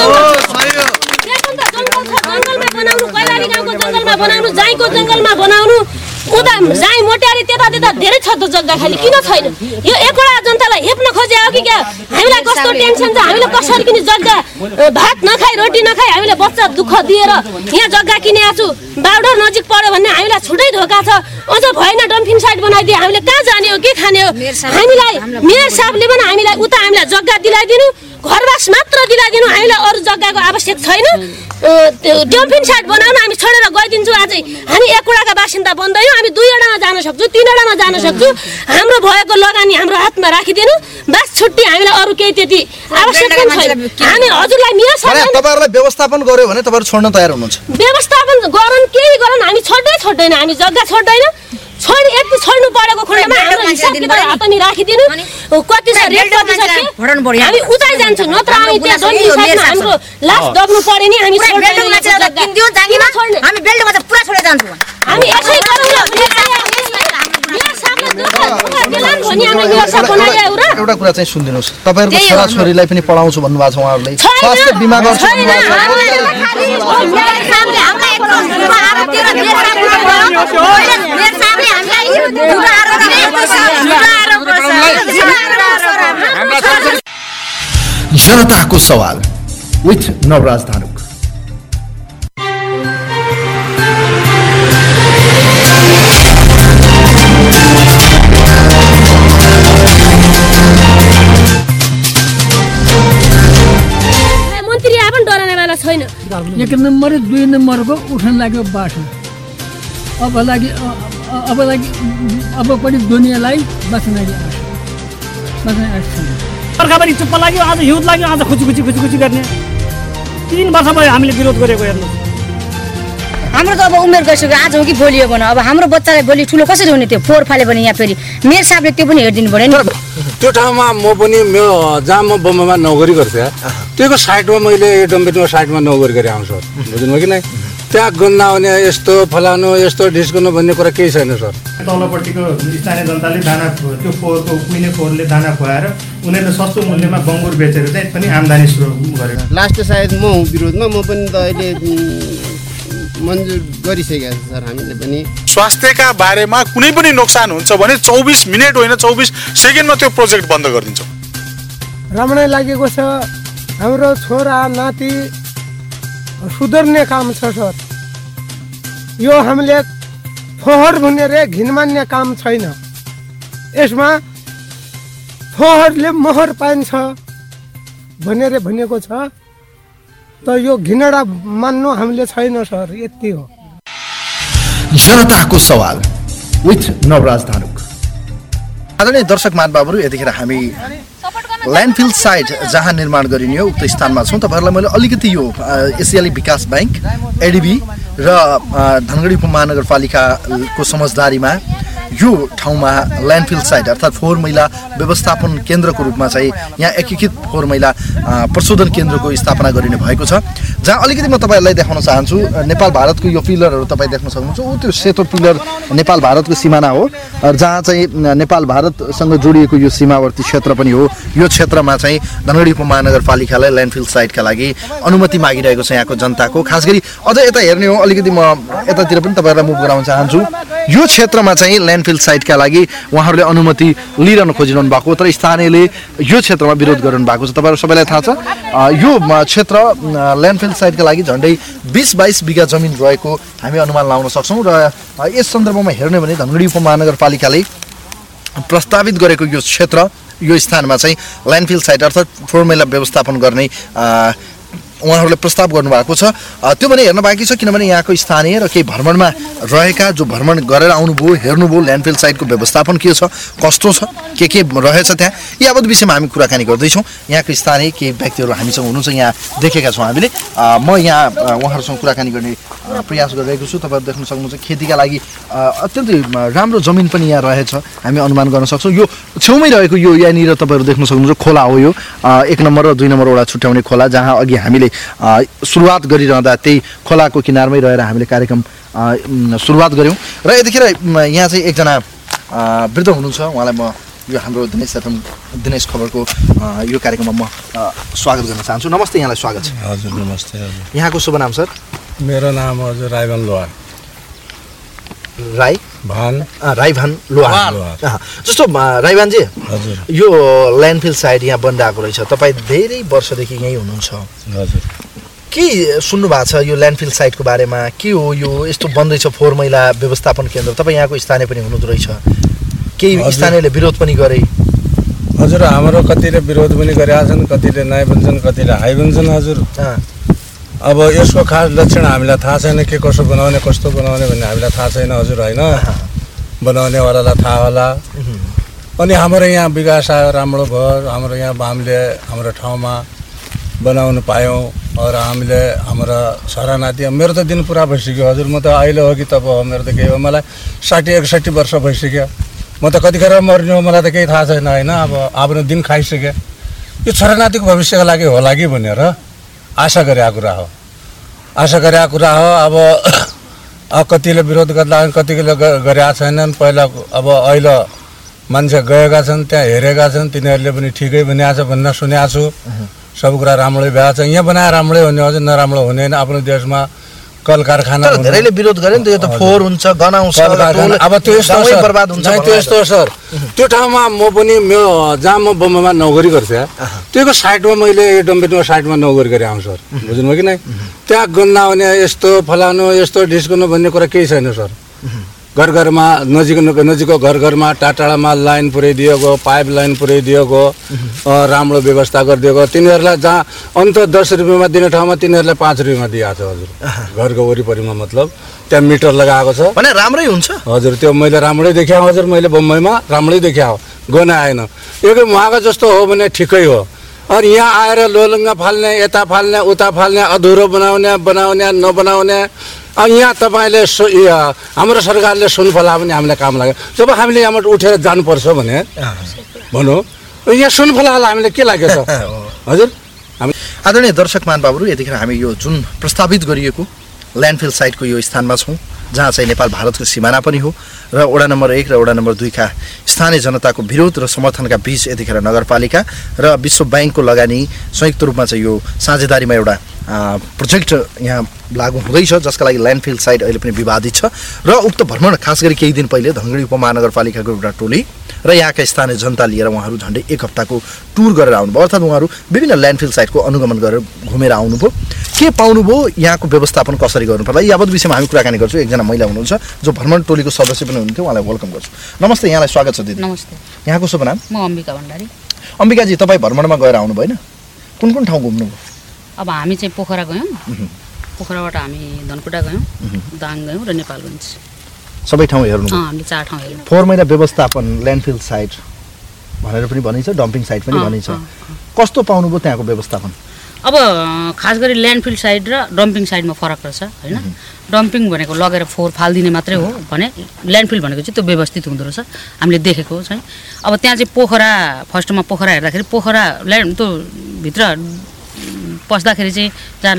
जङ्गल छ जङ्गलमा बनाउनु कैलाली गाउँको जङ्गलमा बनाउनु जाईको जङ्गलमा बनाउनु उता जाई मोट्यारी त्यता त्यता धेरै छ त जग्गा खाली किन छैन यो एकवटा जनतालाई हेप्न खोजे हो कि क्या हामीलाई कस्तो टेन्सन छ हामीले कसरी किन जग्गा भात नखाई रोटी नखाई हामीले बच्चा दुःख दिएर यहाँ जग्गा किनेको छु बाउडर नजिक पर्यो भने हामीलाई छुटै धोका छ अझ भएन डम्फिन साइट बनाइदिए हामीले कहाँ जाने हो के खाने हो हामीलाई मेयर साहबले पनि हामीलाई उता हामीलाई जग्गा दिलाइदिनु घरवास मात्र दिलाइदिनु हामीलाई अरू जग्गाको आवश्यक छैन डम्फिन साइट बनाउन हामी छोडेर गइदिन्छौँ आजै हामी एकवटाका बासिन्दा बन्दैनौँ हामी दुईवटामा जान सक्छौँ तिनवटामा जान सक्छौँ हाम्रो भएको लगानी हाम्रो हातमा राखिदिनु बस छुट्टी हामीलाई अरू केही त्यति आवश्यक पनि छैन हामी हजुरलाई मेयर साहब तपाईहरुलाई व्यवस्थापन गर्यो भने तपाईहरु छोड्न तयार हुनुहुन्छ व्यवस्थापन गरौँ केही गरौँ हामी छोड्दै छोड्दैन हामी जग्गा छोड्दैन छोड यति छोड्नु परेको खण्डमा हाम्रो हिसाब किताब हातमा राखिदिनु कति छ रेट कति छ हामी उतै जान्छौँ नत्र हामी त्यहाँ डन्डी साइडमा हाम्रो लास दब्नु पर्यो नि हामी छोड्दैनौँ हामी बेल्टमा चाहिँ पुरा छोडेर जान्छौँ हामी यसै गरौँ एउटा कुरा चाहिँ सुनिदिनुहोस् तपाईँहरूको छोराछोरीलाई पनि पढाउँछु भन्नुभएको छ उहाँहरूले स्वास्थ्य बिमा गर्छु जनताको सवाल विथ नवराज धानुक मन्त्री आफै डराउनेवाला छैन एक नम्बर दुई नम्बरको उठ्न लाग्यो बाटो अब लागि अब लागि अब पनि दुनियाँलाई बच्न लागि बच्न आँट छैन सरकारबारी चुप्प लाग्यो आज हिउँद लाग्यो आज खुची खुची खुची खुची गर्ने तीन वर्ष भयो हामीले विरोध गरेको हेर्नु हाम्रो त अब उमेर गइसक्यो आज हो कि भोलि हो भने अब हाम्रो बच्चालाई भोलि ठुलो कसरी हुने त्यो फोहोर फाले भने यहाँ फेरि मेयर साहबले त्यो पनि हेरिदिनु पर्यो नि त्यो ठाउँमा म पनि मेरो जहाँ म बम्बईमा नोकरी गर्थेँ त्योको साइडमा मैले डम्पिङको साइडमा नोकरी गरेँ आउँछु बुझ्नुभयो कि नै त्यहाँ गन्दा आउने यस्तो फलानु यस्तो ढिस्कनु भन्ने कुरा केही छैन सर तलपट्टिको स्थानीय जनताले दाना त्यो फोहोरको कुहिने फोहोरले दाना खुवाएर उनीहरूले सस्तो मूल्यमा बङ्गुर बेचेर चाहिँ पनि आम्दानी सुरु गरेर लास्ट सायद म हुँ विरोधमा म पनि त अहिले मन्जुर गरिसकेका छ सर हामीले पनि स्वास्थ्यका बारेमा कुनै पनि नोक्सान हुन्छ भने चौबिस मिनट होइन चौबिस सेकेन्डमा त्यो प्रोजेक्ट बन्द गरिदिन्छौँ राम्रै लागेको छ हाम्रो छोरा नाति सुधर्ने काम छ सर यो हामीले फोहोर भन्ने रे घिन मान्ने काम छैन यसमा फोहोरले मोहर पाइन्छ भनेर भनेको छ त यो घिनडा मान्नु हामीले छैन सर यति हो जनताको सवाल विथ नवराज धानुक। आदरणीय दर्शक महानुभावहरू यतिखेर हामी ल्यान्डफिल साइट जहाँ निर्माण गरिने हो उक्त स्थानमा छौँ। तपाईँहरूलाई मैले अलिकति यो एसियाली विकास ब्याङ्क एडिबी र धनगढी उपमहानगरपालिकाको समझदारीमा यो ठाउँमा ल्यान्डफिल साइट अर्थात् फोहोर मैला व्यवस्थापन केन्द्रको रूपमा चाहिँ यहाँ एकीकृत फोहोर मैला प्रशोधन केन्द्रको स्थापना गरिने भएको छ, जहाँ अलिकति म तपाईँहरूलाई देखाउन चाहन्छु। नेपाल भारतको यो पिलरहरू तपाईँ देख्न सक्नुहुन्छ। ऊ त्यो सेतो पिलर नेपाल भारतको सिमाना हो, जहाँ चाहिँ नेपाल भारतसँग जोडिएको यो सीमावर्ती क्षेत्र पनि हो। यो क्षेत्रमा चाहिँ धनगढी उपमहानगरपालिकालाई ल्यान्डफिल साइटका लागि अनुमति मागिरहेको छ यहाँको जनताको। खास गरी अझ यता हेर्ने हो, अलिकति म यतातिर पनि तपाईँहरूलाई मुभ गराउन चाहन्छु। यो क्षेत्रमा चाहिँ ल्यान्डफिल साइटका लागि उहाँहरूले अनुमति लिइरहन खोजिरहनु भएको, तर स्थानीयले यो क्षेत्रमा विरोध गरिरहनु भएको छ। तपाईँहरू सबैलाई थाहा छ यो क्षेत्र ल्यान्डफिल साइटका लागि झन्डै बिस बाइस बिघा जमिन रहेको हामी अनुमान लगाउन सक्छौँ। र यस सन्दर्भमा हेर्ने भने धनगढी उपमहानगरपालिकाले प्रस्तावित गरेको यो क्षेत्र यो स्थानमा चाहिँ ल्यान्डफिल साइट अर्थात् फोहोर मैला व्यवस्थापन गर्ने उहाँहरूले प्रस्ताव गर्नुभएको छ। त्यो पनि हेर्न बाँकी छ, किनभने यहाँको स्थानीय र केही भ्रमणमा रहेका जो भ्रमण गरेर आउनुभयो, हेर्नुभयो ल्यान्डफिल साइटको व्यवस्थापन के छ, कस्तो छ, के के रहेछ त्यहाँ, यी यावत विषयमा हामी कुराकानी गर्दैछौँ। यहाँको स्थानीय केही व्यक्तिहरू हामीसँग हुनुहुन्छ, यहाँ देखेका छौँ हामीले। म यहाँ उहाँहरूसँग कुराकानी गर्ने प्रयास गरिरहेको छु। तपाईँहरू देख्न सक्नुहुन्छ खेतीका लागि अत्यन्तै राम्रो जमिन पनि यहाँ रहेछ, हामी अनुमान गर्न सक्छौँ। यो छेउमै रहेको यो यहाँनिर तपाईँहरू देख्न सक्नुहुन्छ खोला हो। यो एक नम्बर र दुई नम्बर वडा छुट्याउने खोला, जहाँ अघि हामीले सुरुवात गरिरहँदा त्यही खोलाको किनारमै रहेर हामीले कार्यक्रम सुरुवात गऱ्यौँ। र यतिखेर यहाँ चाहिँ एकजना वृद्ध हुनुहुन्छ, उहाँलाई म यो हाम्रो दिनेश एफएम दिनेश खबरको यो कार्यक्रममा म स्वागत गर्न चाहन्छु। नमस्ते, यहाँलाई स्वागत छ। हजुर नमस्ते। हजुर यहाँको शुभ नाम सर? मेरो नाम हजुर राईभान लोहार। राई भान राईभान लोहार। जस्तो राईभानजी, हजुर यो ल्यान्डफिल साइट यहाँ बनिरहेको रहेछ, तपाईँ धेरै वर्षदेखि यहीँ हुनुहुन्छ। हजुर के सुन्नु भएको छ यो ल्यान्डफिल साइटको बारेमा? के हो यो यस्तो बन्दैछ फोहोर मैला व्यवस्थापन केन्द्र? तपाईँ यहाँको स्थानीय पनि हुनुहुँदो रहेछ, केही स्थानीयले विरोध पनि गरे। हजुर हाम्रो कतिले विरोध पनि गरेका छन्, कतिले नाइ भन्छन्, कतिले हाई भन्छन्। हजुर अब यसको खास लक्षण हामीलाई थाहा छैन, के कसो बनाउने कस्तो बनाउने भन्ने हामीलाई थाहा छैन। हजुर होइन, बनाउनेवालालाई थाहा होला। अनि हाम्रो यहाँ विकास आयो, राम्रो भयो। हाम्रो यहाँ हामीले हाम्रो ठाउँमा बनाउनु पायौँ र हामीले हाम्रो शरणार्थी मेरो त दिन पुरा भइसक्यो। हजुर म त अहिले हो कि तब हो, मेरो त केही हो, मलाई साठी एकसट्ठी वर्ष भइसक्यो। म त कतिखेर मर्ने हो मलाई त केही थाहा छैन होइन। अब आफ्नो दिन खाइसकेँ। यो शरणार्थीको भविष्यको लागि होला कि भनेर आशा गरेका कुरा हो, आशा गरेका कुरा हो। अब कतिले विरोध गर्दा कतिले गरेका छैनन्। पहिला अब अहिले मान्छे गएका छन्, त्यहाँ हेरेका छन्, तिनीहरूले पनि ठिकै भनेको छ भन्न सुनेको छु। सब कुरा राम्रै भएको छ। यहाँ बनाएर राम्रै हुने हजुर, नराम्रो हुँदैन। आफ्नो देशमा कल कारखाना धेरैले विरोध गरे नि त, यो त फोहोर हुन्छ, गनाउँछ, अब त्यो यस्तो बर्बाद हुन्छ। त्यो यस्तो सर, त्यो ठाउँमा म पनि म जहाँ म बम्बईमा नौकरी गर्थेँ त्योको साइडमा मैले डम्बेटमा साइडमा नौकरी गरेँ आउँ सर, बुझ्नुभयो कि नै? त्यहाँ गन्दा आउने यस्तो फलानु यस्तो डिस्कनु भन्ने कुरा केही छैन सर। घर घरमा नजिक नजिकको घर घरमा टाटाडामा लाइन पुर्याइदिएको, पाइप लाइन पुर्याइदिएको, राम्रो व्यवस्था गरिदिएको। तिनीहरूलाई जहाँ अन्त दस रुपियाँमा दिने ठाउँमा तिनीहरूलाई पाँच रुपियाँमा दिएको छ हजुर, घरको वरिपरिमा। मतलब त्यहाँ मिटर लगाएको छ भने राम्रै हुन्छ हजुर। त्यो मैले राम्रै देखाएँ हजुर, मैले बम्बईमा राम्रै देखाएँ, गना आएन। एक उहाँको जस्तो हो भने ठिकै हो। अनि यहाँ आएर लोलङ्गा फाल्ने, यता फाल्ने, उता फाल्ने, अधुरो बनाउने बनाउने नबनाउने। अनि यहाँ तपाईँले हाम्रो सरकारले सुनफला पनि हामीलाई काम लाग्यो। जब हामीले यहाँबाट उठेर जानुपर्छ भने भनौँ, यहाँ सुनफलालाई हामीले के लाग्यो त हजुर? हामी आदरणीय दर्शक महानुभावहरू, यतिखेर हामी यो जुन प्रस्तावित गरिएको ल्यान्डफिल साइटको यो स्थानमा छौँ, जहाँ चाहिँ नेपाल भारतको सिमाना पनि हो र वडा नम्बर एक र वडा नम्बर दुईका स्थानीय जनताको विरोध र समर्थनका बीच यतिखेर नगरपालिका र विश्व ब्याङ्कको लगानी संयुक्त रूपमा चाहिँ यो साझेदारीमा एउटा प्रोजेक्ट यहाँ लागू हुँदैछ, जसका लागि ल्यान्डफिल साइट अहिले पनि विवादित छ। र उक्त भ्रमण खास गरी केही दिन पहिले धनगढी उपमहानगरपालिकाको एउटा टोली र यहाँका स्थानीय जनता लिएर उहाँहरू झन्डै एक हप्ताको टुर गरेर आउनुभयो, अर्थात् उहाँहरू विभिन्न ल्यान्डफिल साइटको अनुगमन गरेर घुमेर आउनुभयो। के पाउनुभयो, यहाँको व्यवस्थापन कसरी गर्नुपर्ला, यावत विषयमा हामी कुराकानी गर्छौँ। एकजना महिला हुनुहुन्छ जो भ्रमण टोलीको सदस्य पनि हुनुहुन्थ्यो, उहाँलाई वेलकम गर्छु। नमस्ते, यहाँलाई स्वागत छ दिदी। नमस्ते। यहाँको शुभ नाम? म अम्बिका भण्डारी। अम्बिकाजी, तपाईँ भ्रमणमा गएर आउनु भएन? कुन कुन ठाउँ घुम्नुभयो? अब हामी चाहिँ पोखरा गयौँ, पोखराबाट हामी धनकुटा गयौँ, दाङ गयौँ र नेपालगञ्ज। सबै ठाउँ हेर्नु? अँ, हामीले चार ठाउँ हेर्यौँ। फोहोर मैला व्यवस्थापन ल्यान्डफिल साइट भनेर पनि भनिन्छ, डम्पिङ साइट पनि भनिन्छ। कस्तो पाउनुभयो त्यहाँको व्यवस्थापन? अब खास गरी ल्यान्डफिल साइड र डम्पिङ साइडमा फरक रहेछ होइन। डम्पिङ भनेको लगेर फोहोर फालिदिने मात्रै हो भने ल्यान्डफिल भनेको चाहिँ त्यो व्यवस्थित हुँदो रहेछ हामीले देखेको चाहिँ। अब त्यहाँ चाहिँ पोखरा फर्स्टमा पोखरा हेर्दाखेरि पोखरा ल्यान्ड त्यो भित्र पस्दाखेरि चाहिँ जहाँ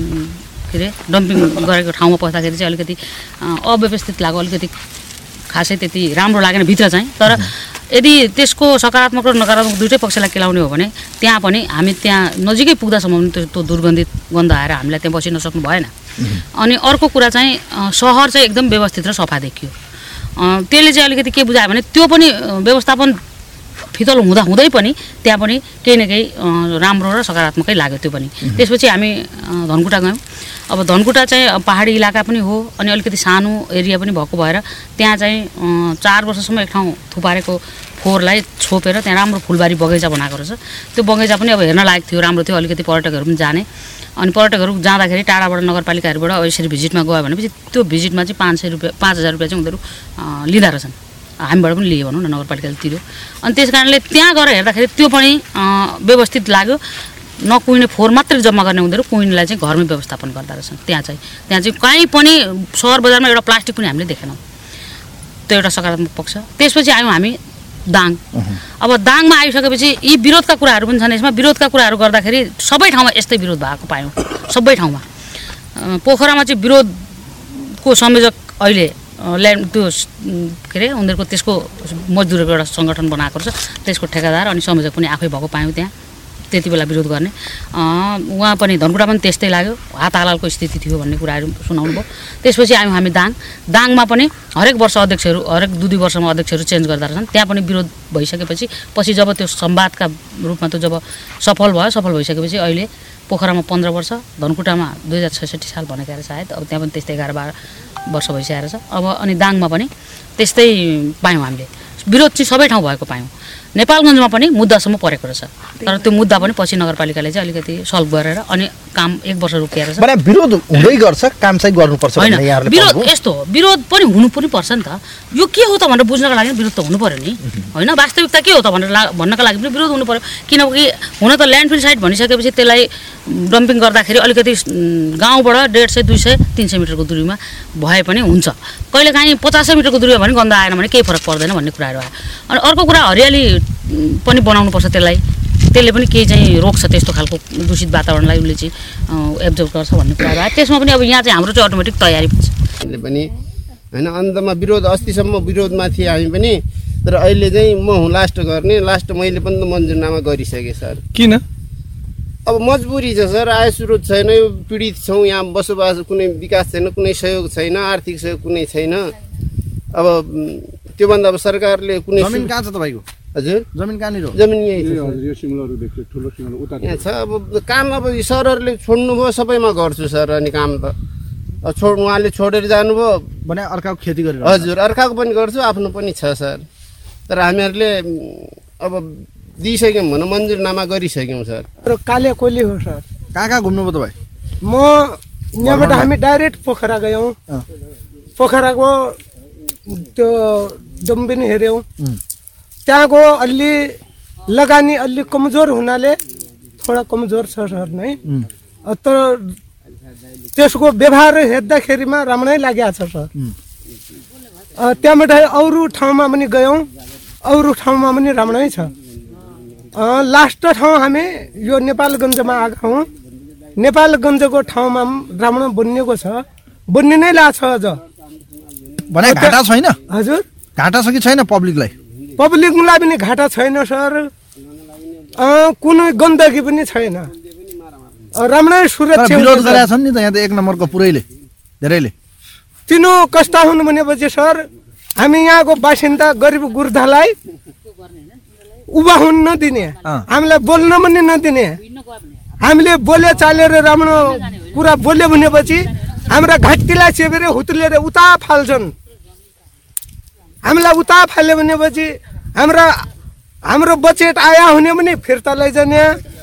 के अरे डम्पिङ गरेको ठाउँमा पस्दाखेरि चाहिँ अलिकति अव्यवस्थित लाग्यो, अलिकति खासै त्यति राम्रो लागेन भित्र चाहिँ। तर यदि त्यसको सकारात्मक र नकारात्मक दुइटै पक्षलाई केलाउने हो भने त्यहाँ पनि हामी त्यहाँ नजिकै पुग्दासम्म पनि त्यो त्यो दुर्गन्धित गन्ध आएर हामीलाई त्यहाँ बसिन सक्नु भएन। अनि अर्को कुरा चाहिँ सहर चाहिँ एकदम व्यवस्थित र सफा देखियो। त्यसले चाहिँ अलिकति के बुझायो भने त्यो पनि व्यवस्थापन फितल हुँदा हुँदै पनि त्यहाँ पनि केही न केही राम्रो र सकारात्मकै लाग्यो त्यो पनि। त्यसपछि हामी धनकुटा गयौँ। अब धनकुटा चाहिँ पहाडी इलाका पनि हो अनि अलिकति सानो एरिया पनि भएको भएर त्यहाँ चाहिँ चार वर्षसम्म एक ठाउँ थुपारेको फोहोरलाई छोपेर त्यहाँ राम्रो फुलबारी बगैँचा बनाएको रहेछ। त्यो बगैँचा पनि अब हेर्न लायक थियो, राम्रो थियो, अलिकति पर्यटकहरू पनि जाने। अनि पर्यटकहरू जाँदाखेरि टाढाबाट नगरपालिकाहरूबाट यसरी भिजिटमा गयो भनेपछि त्यो भिजिटमा चाहिँ पाँच सय रुपियाँ पाँच हजार रुपियाँ चाहिँ उनीहरू लिँदा रहेछन्, हामीबाट पनि लिए भनौँ न, नगरपालिकाले तिर्यो। अनि त्यस कारणले त्यहाँ गएर हेर्दाखेरि त्यो पनि व्यवस्थित लाग्यो। नकुहिने फोहोर मात्रै जम्मा गर्ने उनीहरू कुहिनेलाई चाहिँ घरमै व्यवस्थापन गर्दा रहेछन् त्यहाँ चाहिँ। त्यहाँ चाहिँ कहीँ पनि सहर बजारमा एउटा प्लास्टिक पनि हामीले देखेनौँ, त्यो एउटा सकारात्मक पक्ष। त्यसपछि आयौँ हामी दाङ। अब दाङमा आइसकेपछि यी विरोधका कुराहरू पनि छन् यसमा। विरोधका कुराहरू गर्दाखेरि सबै ठाउँमा यस्तै विरोध भएको पायौँ, सबै ठाउँमा। पोखरामा चाहिँ विरोधको संयोजक अहिले ल्यान्ड त्यो के अरे उनीहरूको त्यसको मजदुरको एउटा सङ्गठन बनाएको रहेछ, त्यसको ठेकेदार अनि संयोजक पनि आफै भएको पायौँ त्यहाँ त्यति बेला विरोध गर्ने। उहाँ पनि धनकुटा पनि त्यस्तै लाग्यो, हात हालालको स्थिति थियो भन्ने कुराहरू सुनाउनु भयो। त्यसपछि आयौँ हामी दाङ। दाङमा पनि हरेक वर्ष अध्यक्षहरू हरेक दुई दुई वर्षमा अध्यक्षहरू चेन्ज गर्दा रहेछन्। त्यहाँ पनि विरोध भइसकेपछि पछि जब त्यो संवादका रूपमा त्यो जब सफल भयो, सफल भइसकेपछि अहिले पोखरामा पन्ध्र वर्ष, धनकुटामा दुई हजार छैसठी साल भनेको रहेछ सायद। अब त्यहाँ पनि त्यस्तै एघार बाह्र वर्ष भइसकेको रहेछ। अब अनि दाङमा पनि त्यस्तै पायौँ हामीले। विरोध चाहिँ सबै ठाउँ भएको पायौँ। नेपालगञ्जमा पनि मुद्दासम्म परेको रहेछ, तर त्यो मुद्दा पनि पछि नगरपालिकाले चाहिँ अलिकति सल्भ गरेर अनि काम एक वर्ष रोकिएर छ। भने विरोध हुँदै गर्छ, काम चाहिँ गर्नुपर्छ होइन। विरोध यस्तो हो, विरोध पनि हुनु पनि पर्छ नि त। यो के हो त भनेर बुझ्नको लागि विरोध त हुनु पर्यो नि होइन। वास्तविकता के हो त भनेर भन्नको लागि पनि विरोध हुनु पर्यो। किनकि हुन त ल्यान्डफिल साइट भनिसकेपछि त्यसलाई डम्पिङ गर्दाखेरि अलिकति गाउँबाट डेढ सय दुई सय तिन सय मिटरको दुरीमा भए पनि हुन्छ। कहिलेकाहीँ पचास सय मिटरको दुरीमा पनि गन्ध आएन भने केही फरक पर्दैन भन्ने कुराहरू आयो। अनि अर्को कुरा हरियाली पनि बनाउनुपर्छ, त्यसलाई त्यसले पनि केही चाहिँ रोक्छ, त्यस्तो खालको दूषित वातावरणलाई उसले चाहिँ एब्जर्भ गर्छ भन्ने कुराहरू आयो। त्यसमा पनि अब यहाँ चाहिँ हाम्रो चाहिँ अटोमेटिक तयारी पनि पनि होइन। अन्तमा विरोध अस्तिसम्म विरोधमा थिएँ हामी पनि, तर अहिले चाहिँ म हुँ लास्ट गर्ने। लास्ट मैले पनि त मन्जुरनामा गरिसकेँ सर। किन? अब मजबुरी छ सर, आय स्रोत छैन, पीडित छौँ, यहाँ बसोबास कुनै विकास छैन, कुनै सहयोग छैन, आर्थिक सहयोग कुनै छैन। अब त्योभन्दा अब सरकारले कुनै जमिन कहाँ छ तपाईँको? हजुर जमिन कहाँनिर हो? जमिन यही छ। अब काम अब सरहरूले छोड्नुभयो, सबैमा गर्छु सर। अनि काम त छोड उहाँले छोडेर जानुभयो भने अर्काको खेती गरेर। हजुर अर्काको पनि गर्छु, आफ्नो पनि छ सर। तर हामीहरूले अब दिइसक्यौँ भनौँ, मन्जुरनामा गरिसक्यौँ सर। र काले कोली हो सर। कहाँ कहाँ घुम्नुभयो तपाईँ? म यहाँबाट हामी डाइरेक्ट पोखरा गयौँ। पोखराको त्यो डम्बिन हेऱ्यौँ। त्यहाँको अलि लगानी अलि कमजोर हुनाले थोडा कमजोर छ सर नै। तर त्यसको व्यवहार हेर्दाखेरिमा राम्रै लागेको छ सर। त्यहाँबाट अरू ठाउँमा पनि गयौँ, अरू ठाउँमा पनि राम्रै छ। लास्ट ठाउँ हामी यो नेपालगञ्जमा आएको हौँ। नेपालगञ्जको ठाउँमा राम्रो बनिएको छ, बन्ने नै लाग्छ अझ। भने घाटा छैन? हजुर घाटा छ कि छैन पब्लिकलाई? पब्लिकलाई पनि घाटा छैन सर, कुनै गन्दगी पनि छैन, राम्रै सुरक्षा। विरोध गरेका छन् नि त यहाँ त एक नम्बरको पुरैले धेरैले। तिनो कस्ता हुनु भनेपछि सर, हामी यहाँको बासिन्दा गरिब गुर्धालाई उभा हुन नदिने, हामीलाई बोल्न पनि नदिने। हामीले बोले चालेर राम्रो कुरा बोल्यो भनेपछि हाम्रा घाँटीलाई चेपेर हुत्लेर उता फाल्छन्। हामीलाई उता फाल्यो भनेपछि हाम्रा हाम्रो बजेट आया हुने पनि फिर्ता लैजाने,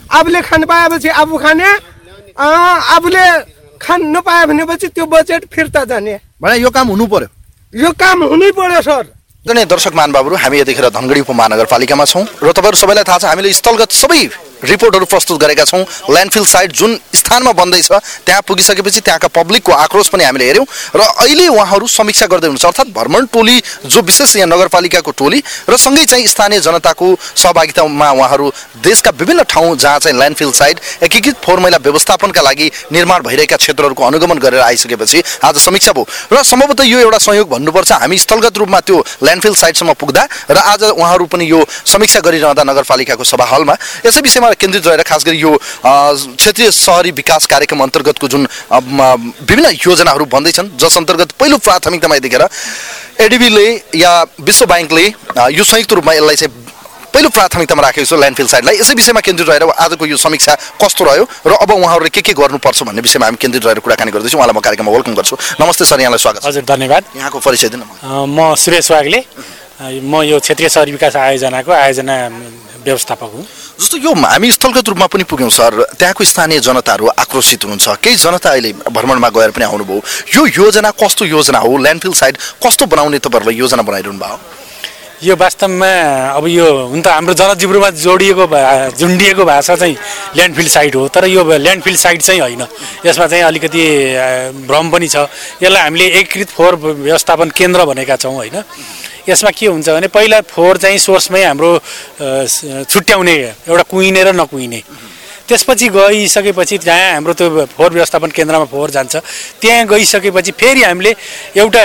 आफूले खान पाएपछि आफू खाने आफूले खान नपाए भनेपछि त्यो बजेट फिर्ता जाने भने यो काम हुनु पर्यो यो काम हुनै पर्यो सर। गणे दर्शक महानुभावहरू हामी यतिखेर धनगढी उपमहानगरपालिकामा छौँ र तपाईँहरू सबैलाई थाहा छ हामीले स्थलगत सबै रिपोर्टहरू प्रस्तुत गरेका छौँ। ल्यान्डफिल साइट जुन स्थानमा बन्दैछ त्यहाँ पुगिसकेपछि त्यहाँका पब्लिकको आक्रोश पनि हामीले हेऱ्यौँ र अहिले उहाँहरू समीक्षा गर्दै हुनुहुन्छ। अर्थात् भ्रमण टोली जो विशेष यहाँ नगरपालिकाको टोली र सँगै चाहिँ स्थानीय जनताको सहभागितामा उहाँहरू देशका विभिन्न ठाउँ जहाँ चाहिँ ल्यान्डफिल साइट एकीकृत फोहोर मैला व्यवस्थापनका लागि निर्माण भइरहेका क्षेत्रहरूको अनुगमन गरेर आइसकेपछि आज समीक्षा भयो र सम्भवतः यो एउटा सहयोग भन्नुपर्छ। हामी स्थलगत रूपमा त्यो ल्यान्डफिल साइटसम्म पुग्दा र आज उहाँहरू पनि यो समीक्षा गरिरहँदा नगरपालिकाको सभा हलमा यसै विषयमा केन्द्रित रहेर खास गरी यो क्षेत्रीय सहरी विकास कार्यक्रम अन्तर्गतको जुन विभिन्न योजनाहरू बन्दैछन् जस अन्तर्गत पहिलो प्राथमिकतामा यतिखेर एडिबीले या विश्व ब्याङ्कले यो संयुक्त रूपमा यसलाई चाहिँ पहिलो प्राथमिकतामा राखेको छ ल्यान्डफिल साइटलाई। यसै विषयमा केन्द्रित रहेर आजको यो समीक्षा कस्तो रह्यो र अब उहाँहरूले के के गर्नुपर्छ भन्ने विषयमा हामी केन्द्रित रहेर कुराकानी गर्दैछौँ। उहाँलाई म कार्यक्रममा वेलकम गर्छु। नमस्ते सर, यहाँलाई स्वागत। हजुर धन्यवाद। यहाँको परिचय दिनु। म सुरेश वाग्ले, म यो क्षेत्रीय सहरी विकास आयोजनाको आयोजना व्यवस्थापक हुँ। जस्तो यो हामी स्थलगत रूपमा पनि पुग्यौँ सर, त्यहाँको स्थानीय जनताहरू आक्रोशित हुनुहुन्छ। केही जनता अहिले भ्रमणमा गएर पनि आउनुभयो। यो योजना कस्तो योजना हो, ल्यान्डफिल साइट कस्तो बनाउने तपाईँहरूले योजना बनाइरहनु भयो? यो वास्तवमा अब यो हुन त हाम्रो जनजीवनमा जोडिएको झुन्डिएको भाषा चाहिँ ल्यान्डफिल साइट हो, तर यो ल्यान्डफिल साइट चाहिँ होइन। यसमा चाहिँ अलिकति भ्रम पनि छ। यसलाई हामीले एकीकृत फोहोर व्यवस्थापन केन्द्र भनेका छौँ होइन। यसमा के हुन्छ भने पहिला फोहोर चाहिँ सोर्समै हाम्रो छुट्याउने एउटा कुहिने र नकुहिने, त्यसपछि गइसकेपछि जहाँ हाम्रो त्यो फोहोर व्यवस्थापन केन्द्रमा फोहोर जान्छ त्यहाँ गइसकेपछि फेरि हामीले एउटा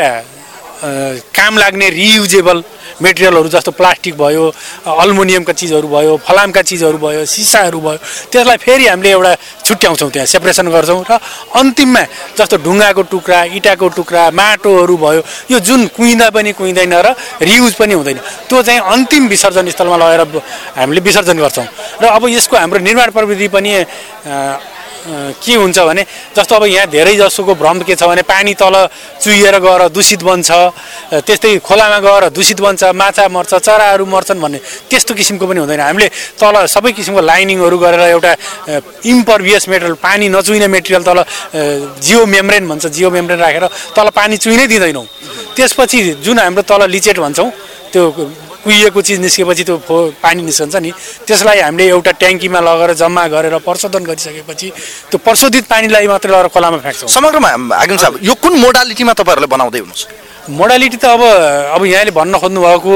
काम लाग्ने रियुजेबल मेटेरियलहरू जस्तो प्लास्टिक भयो, अल्मुनियमका चिजहरू भयो, फलामका चिजहरू भयो, सिसाहरू भयो, त्यसलाई फेरि हामीले एउटा छुट्याउँछौँ, त्यहाँ सेपरेसन गर्छौँ र अन्तिममा जस्तो ढुङ्गाको टुक्रा, इँटाको टुक्रा, माटोहरू भयो, यो जुन कुहिँदा पनि कुहिँदैन र रियुज पनि हुँदैन, त्यो चाहिँ अन्तिम विसर्जन स्थलमा लगेर हामीले विसर्जन गर्छौँ। र अब यसको हाम्रो निर्माण प्रविधि पनि के हुन्छ भने जस्तो अब यहाँ धेरै जसोको भ्रम के छ भने पानी तल चुहिएर गएर दूषित बन्छ, त्यस्तै खोलामा गएर दूषित बन्छ, माछा मर्छ, चराहरू मर्छन् भन्ने त्यस्तो किसिमको पनि हुँदैन। हामीले तल सबै किसिमको लाइनिङहरू गरेर एउटा इम्परभियस मेटेरियल, पानी नचुहिने मेटेरियल तल जियो मेम्ब्रेन भन्छ, जियो मेम्ब्रेन राखेर तल पानी चुहिनै दिँदैनौँ। त्यसपछि जुन हाम्रो तल लिचेट भन्छौँ त्यो कुहिएको चिज निस्केपछि त्यो फो पानी निस्कन्छ नि, त्यसलाई हामीले एउटा ट्याङ्कीमा लगेर जम्मा गरेर प्रशोधन गरिसकेपछि त्यो प्रशोधित पानीलाई मात्रै लगेर खोलामा फ्याँक्छौँ। समग्रमा हाकिम साहब यो कुन मोडालिटीमा तपाईँहरूले बनाउँदै हुनुहुन्छ? मोडालिटी त अब अब यहाँले भन्न खोज्नु भएको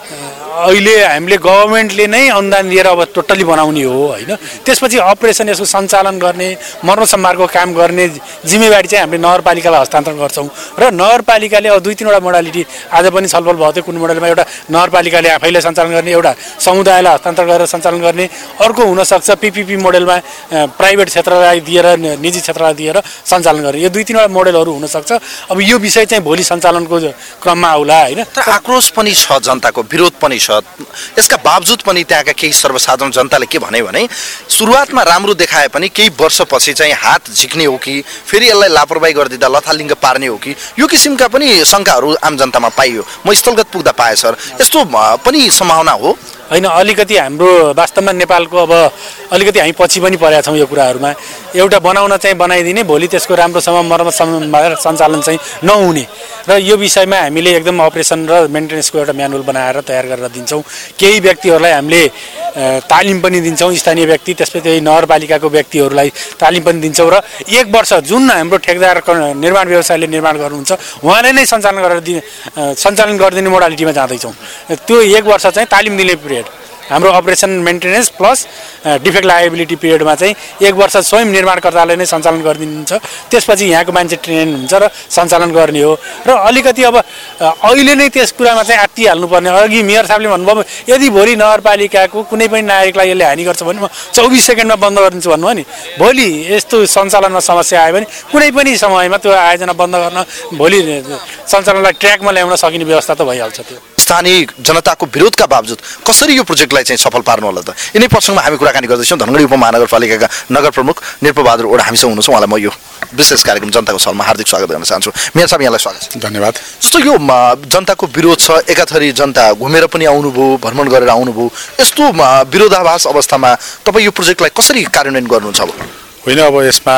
अहिले हामीले गभर्मेन्टले नै अनुदान दिएर अब टोटली बनाउने हो होइन। त्यसपछि अपरेसन यसको सञ्चालन गर्ने, मर्मसम्हारको काम गर्ने जिम्मेवारी चाहिँ हामीले नगरपालिकालाई हस्तान्तरण गर्छौँ। र नगरपालिकाले अब दुई तिनवटा मोडालिटी आज पनि छलफल भयो थियो, कुन मोडलमा एउटा नगरपालिकाले आफैले सञ्चालन गर्ने, एउटा समुदायलाई हस्तान्तरण गरेर सञ्चालन गर्ने, अर्को हुनसक्छ पिपिपी मोडलमा प्राइभेट क्षेत्रलाई दिएर निजी क्षेत्रलाई दिएर सञ्चालन गर्ने। यो दुई तिनवटा मोडलहरू हुनसक्छ। अब यो विषय चाहिँ भोलि सञ्चालनको क्रममा आउला होइन। तर आक्रोश पनि छ, जनताको विरोध पनि छ। यसका बावजुद पनि त्यहाँका केही सर्वसाधारण जनताले के भने भने सुरुवातमा राम्रो देखाए पनि केही वर्षपछि चाहिँ हात झिक्ने हो कि फेरि यसलाई लापरवाही गरिदिँदा लथालिङ्ग पार्ने हो कि यो किसिमका पनि शङ्काहरू आम जनतामा पाइयो। म स्थलगत पुग्दा पाएँ सर, यस्तो पनि सम्भावना हो होइन? अलिकति हाम्रो वास्तवमा नेपालको अब अलिकति हामी पछि पनि परेका छौँ यो कुराहरूमा। एउटा बनाउन चाहिँ बनाइदिने, भोलि त्यसको राम्रोसँग मर्मत सञ्चालन चाहिँ नहुने, र यो विषयमा हामीले एकदम अपरेसन र मेन्टेनेन्सको एउटा म्यानुअल बनाएर तयार गरेर दिन्छौँ। केही व्यक्तिहरूलाई हामीले तालिम पनि दिन्छौँ, स्थानीय व्यक्ति, त्यसपछि नगरपालिकाको व्यक्तिहरूलाई तालिम पनि दिन्छौँ। र एक वर्ष जुन हाम्रो ठेकदार निर्माण व्यवसायले निर्माण गर्नुहुन्छ उहाँले नै सञ्चालन गरेर दि सञ्चालन गरिदिने मोडालिटीमा जाँदैछौँ। त्यो एक वर्ष चाहिँ तालिम दिने पिरियड हाम्रो operation maintenance plus defect liability पिरियडमा चाहिँ एक वर्ष स्वयं निर्माणकर्ताले नै सञ्चालन गरिदिनुहुन्छ। त्यसपछि यहाँको मान्छे ट्रेन हुन्छ र सञ्चालन गर्ने हो। र अलिकति अब अहिले नै त्यस कुरामा चाहिँ आत्तिहाल्नुपर्ने। अघि मेयर साहबले भन्नुभयो यदि भोलि नगरपालिकाको कुनै पनि नागरिकलाई यसले हानि गर्छ भने म चौबिस सेकेन्डमा बन्द गरिदिन्छु भन्नुभयो नि, भोलि यस्तो सञ्चालनमा समस्या आयो भने कुनै पनि समयमा त्यो आयोजना बन्द गर्न, भोलि सञ्चालनलाई ट्र्याकमा ल्याउन सकिने व्यवस्था त भइहाल्छ। त्यो स्थानीय जनताको विरोधका बावजुद कसरी यो प्रोजेक्टलाई चाहिँ सफल पार्नु होला त? यिनै प्रसङ्गमा हामी कुराकानी गर्दैछौँ। धनगढी उपमहानगरपालिकाका नगर प्रमुख निर्पबहादुर ओडा हामीसँग हुनुहुन्छ। उहाँलाई म यो विशेष कार्यक्रम जनताको सवालमा हार्दिक स्वागत गर्न चाहन्छु। मेयर साहब यहाँलाई स्वागत छ। धन्यवाद। जस्तो यो जनताको विरोध छ, एकाथरी जनता घुमेर पनि आउनुभयो, भ्रमण गरेर आउनुभयो, यस्तो विरोधाभास अवस्थामा तपाईँ यो प्रोजेक्टलाई कसरी कार्यान्वयन गर्नुहुन्छ? अब होइन, अब यसमा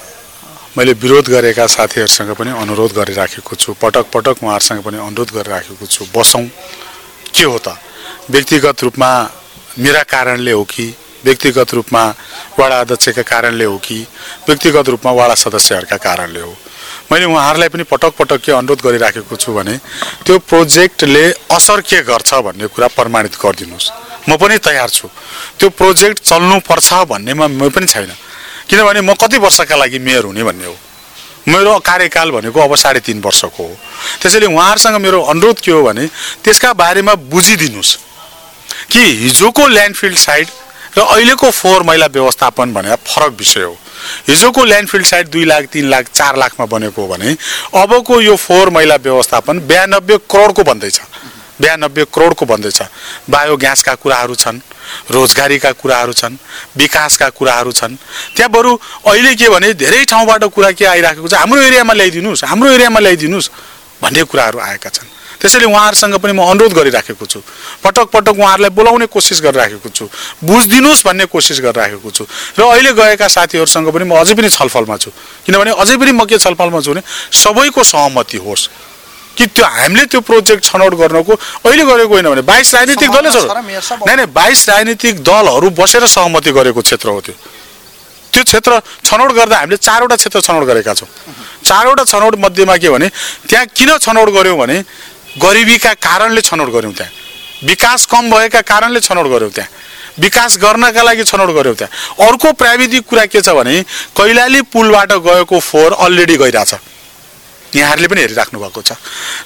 मैले विरोध गरेका साथीहरूसँग पनि अनुरोध गरिराखेको छु, पटक पटक उहाँहरूसँग पनि अनुरोध गरिराखेको छु, बसौँ। के हो त, व्यक्तिगत रूपमा मेरा कारणले हो कि व्यक्तिगत रूपमा वडा अध्यक्षका कारणले हो कि व्यक्तिगत रूपमा वडा सदस्यहरूका कारणले हो, मैले उहाँहरूलाई पनि पटक पटक के अनुरोध गरिराखेको छु भने त्यो प्रोजेक्टले असर के गर्छ भन्ने कुरा प्रमाणित गरिदिनुहोस्। म पनि तयार छु, त्यो प्रोजेक्ट चल्नुपर्छ भन्नेमा म पनि छैन, किनभने म कति वर्षका लागि मेयर हुने भन्ने हो। मेरो कार्यकाल भनेको अब साढे तीन वर्षको हो। त्यसैले उहाँहरूसँग मेरो अनुरोध के हो भने त्यसका बारेमा बुझिदिनुहोस् कि हिजोको ल्यान्डफिल्ड साइट र अहिलेको फोहोर मैला व्यवस्थापन भनेर फरक विषय हो। हिजोको ल्यान्डफिल्ड साइट दुई लाख तीन लाख चार लाखमा बनेको हो भने अबको यो फोहोर मैला व्यवस्थापन बयानब्बे करोडको बन्दैछ, बयानब्बे करोडको बन्दैछ। बायोग्यासका कुराहरू छन्, रोजगारीका कुराहरू छन्, विकासका कुराहरू छन्। त्यहाँ बरु अहिले के भने धेरै ठाउँबाट कुरा के आइराखेको छ, हाम्रो एरियामा ल्याइदिनुहोस्, हाम्रो एरियामा ल्याइदिनुहोस् भन्ने कुराहरू आएका छन्। त्यसैले उहाँहरूसँग पनि म अनुरोध गरिराखेको छु, पटक पटक उहाँहरूलाई बोलाउने कोसिस गरिराखेको छु, बुझिदिनुहोस् भन्ने कोसिस गरिराखेको छु। र अहिले गएका साथीहरूसँग पनि म अझै पनि छलफलमा छु, किनभने अझै पनि म के छलफलमा छु भने सबैको सहमति होस् कि त्यो हामीले त्यो प्रोजेक्ट छनौट गर्नको अहिले गरेको होइन भने बाइस राजनीतिक दलले छ नै नै बाइस राजनीतिक दलहरू बसेर सहमति गरेको क्षेत्र हो त्यो। त्यो क्षेत्र छनौट गर्दा हामीले चारवटा क्षेत्र छनौट गरेका छौँ। चारवटा छनौट मध्येमा के भने त्यहाँ किन छनौट गऱ्यौँ भने गरिबीका कारणले छनौट गऱ्यौँ, त्यहाँ विकास कम भएका कारणले छनौट गऱ्यौँ, त्यहाँ विकास गर्नका लागि छनौट गऱ्यौँ। त्यहाँ अर्को प्राविधिक कुरा के छ भने कैलाली पुलबाट गएको फोहोर अलरेडी गइरहेछ, यहाँहरूले पनि हेरिराख्नु भएको छ।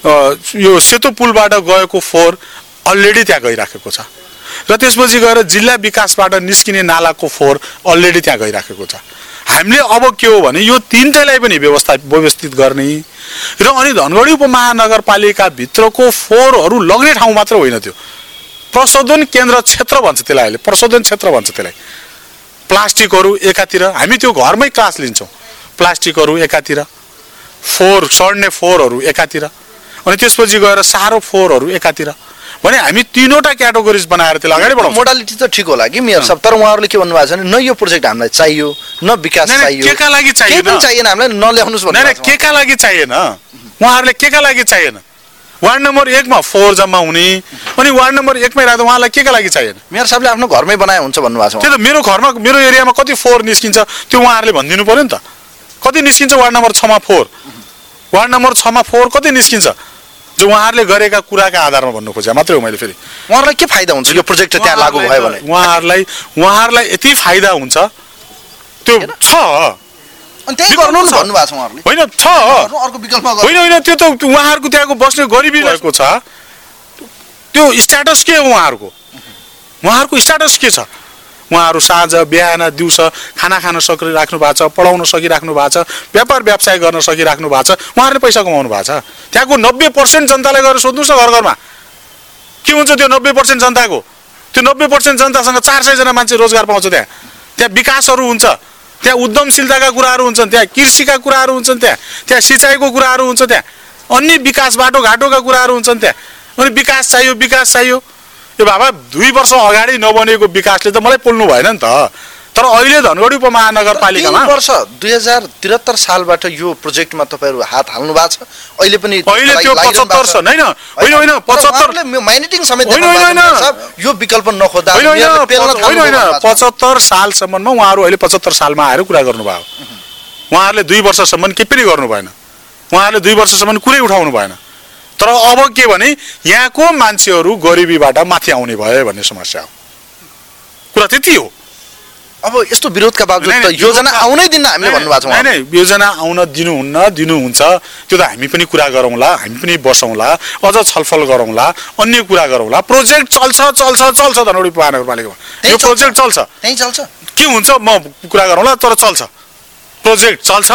यो सेतो पुलबाट गएको फोहोर अलरेडी त्यहाँ गइराखेको छ र त्यसपछि गएर जिल्ला विकासबाट निस्किने नालाको फोहोर अलरेडी त्यहाँ गइराखेको छ। हामीले अब के हो भने यो तिनटैलाई पनि व्यवस्था व्यवस्थित गर्ने र अनि धनगढी उपमहानगरपालिका भित्रको फोहोरहरू लग्ने ठाउँ मात्र होइन, त्यो प्रशोधन केन्द्र क्षेत्र भन्छ त्यसलाई, अहिले प्रशोधन क्षेत्र भन्छ त्यसलाई। प्लास्टिकहरू एकातिर, हामी त्यो घरमै क्लास लिन्छौँ, प्लास्टिकहरू एकातिर, फोहोर सड्ने फोहोरहरू एकातिर, अनि त्यसपछि गएर सारो फोहोरहरू एकातिर भने हामी तीनवटा क्याटेगोरिज बनाएर त्यसलाई अगाडि बढाउँछौँ। मोडालिटी त ठिक होला कि मेयर साहब, तर उहाँहरूले के भन्नुभएको छ भने न यो प्रोजेक्ट हामीलाई चाहियो, न विकास चाहियो, के का लागि चाहिएन, केही पनि चाहिएन, हामीलाई नल्याउनुहोस् भन्नु। के का लागि चाहिएन, उहाँहरूले के का लागि चाहिएन। वार्ड नम्बर एकमा फोहोर जम्मा हुने अनि वार्ड नम्बर एकमै राख्दा उहाँलाई के का लागि चाहिएन। मेयर साहबले आफ्नो घरमै बनाए हुन्छ भन्नुभएको छ। त्यो त मेरो घरमा मेरो एरियामा कति फोहोर निस्किन्छ त्यो उहाँहरूले भनिदिनु पर्यो नि त। कति निस्किन्छ वार्ड नम्बर छमा फोहोर, वार्ड नम्बर छमा फोहोर कति निस्किन्छ, जो उहाँहरूले गरेका कुराका आधारमा भन्नु खोजे मात्रै हो मैले। फेरि उहाँहरूलाई के फाइदा हुन्छ यो प्रोजेक्ट त्यहाँ लागू भयो भने? उहाँहरूलाई उहाँहरूलाई यति फाइदा हुन्छ त्यो छ, अनि त्यही गर्नु भन्नुभएको छ उहाँहरूले। होइन छ, अर्को विकल्प होइन होइन, त्यो त उहाँहरूको त्यहाँको बस्ने गरिबी रहेको छ, त्यो स्ट्याटस के हो उहाँहरूको, उहाँहरूको स्ट्याटस के छ। उहाँहरू साँझ बिहान दिउँसो खाना खान सकिराख्नु भएको छ, पढाउन सकिराख्नु भएको छ, व्यापार व्यवसाय गर्न सकिराख्नु भएको छ, उहाँहरूले पैसा कमाउनु भएको छ। त्यहाँको नब्बे पर्सेन्ट जनतालाई गएर सोध्नुहोस् न घर घरमा के हुन्छ त्यो नब्बे पर्सेन्ट जनताको। त्यो नब्बे पर्सेन्ट जनतासँग चार सयजना मान्छे रोजगार पाउँछ, त्यहाँ त्यहाँ विकासहरू हुन्छ, त्यहाँ उद्यमशीलताका कुराहरू हुन्छन्, त्यहाँ कृषिका कुराहरू हुन्छन्, त्यहाँ त्यहाँ सिँचाइको कुराहरू हुन्छ, त्यहाँ अन्य विकास बाटोघाटोका कुराहरू हुन्छन्। त्यहाँ अनि विकास चाहियो विकास चाहियो यो बाबा दुई वर्ष अगाडि नबनेको विकासले त मलाई पोल्नु भएन नि त। तर अहिले धनगढी उपमहानगरपालिकामा वर्ष दुई हजार त्रिहत्तर सालबाट यो प्रोजेक्टमा तपाईँहरू हात हाल्नु भएको छ, अहिले पनि अहिले त्यो पचहत्तर छ होइन होइन होइन पचहत्तर माइनिटिङ समेत होइन होइन यो विकल्प नखोज्दा होइन होइन पचहत्तर सालसम्ममा उहाँहरू अहिले पचहत्तर सालमा आएर कुरा गर्नुभयो। उहाँहरूले दुई वर्षसम्म के पनि गर्नु भएन, उहाँहरूले दुई वर्षसम्म कुरै उठाउनु भएन। तर अब के भने यहाँको मान्छेहरू गरिबीबाट माथि आउने भयो भन्ने समस्या हो, कुरा त्यति हो। अब यस्तो विरोधका बावजुद त योजना आउनै दिन हामीले भन्नुभएको छ। होइन योजना आउन दिनुहुन्न, दिनुहुन्छ त्यो त हामी पनि कुरा गरौँला, हामी पनि बसौँला, अझ छलफल गरौँला, अन्य कुरा गरौँला। प्रोजेक्ट चल्छ चल्छ चल्छ धनगढी उपमहानगरपालिकामा यो प्रोजेक्ट चल्छ, त्यही चल्छ के हुन्छ म कुरा गरौँला, तर चल्छ, प्रोजेक्ट चल्छ,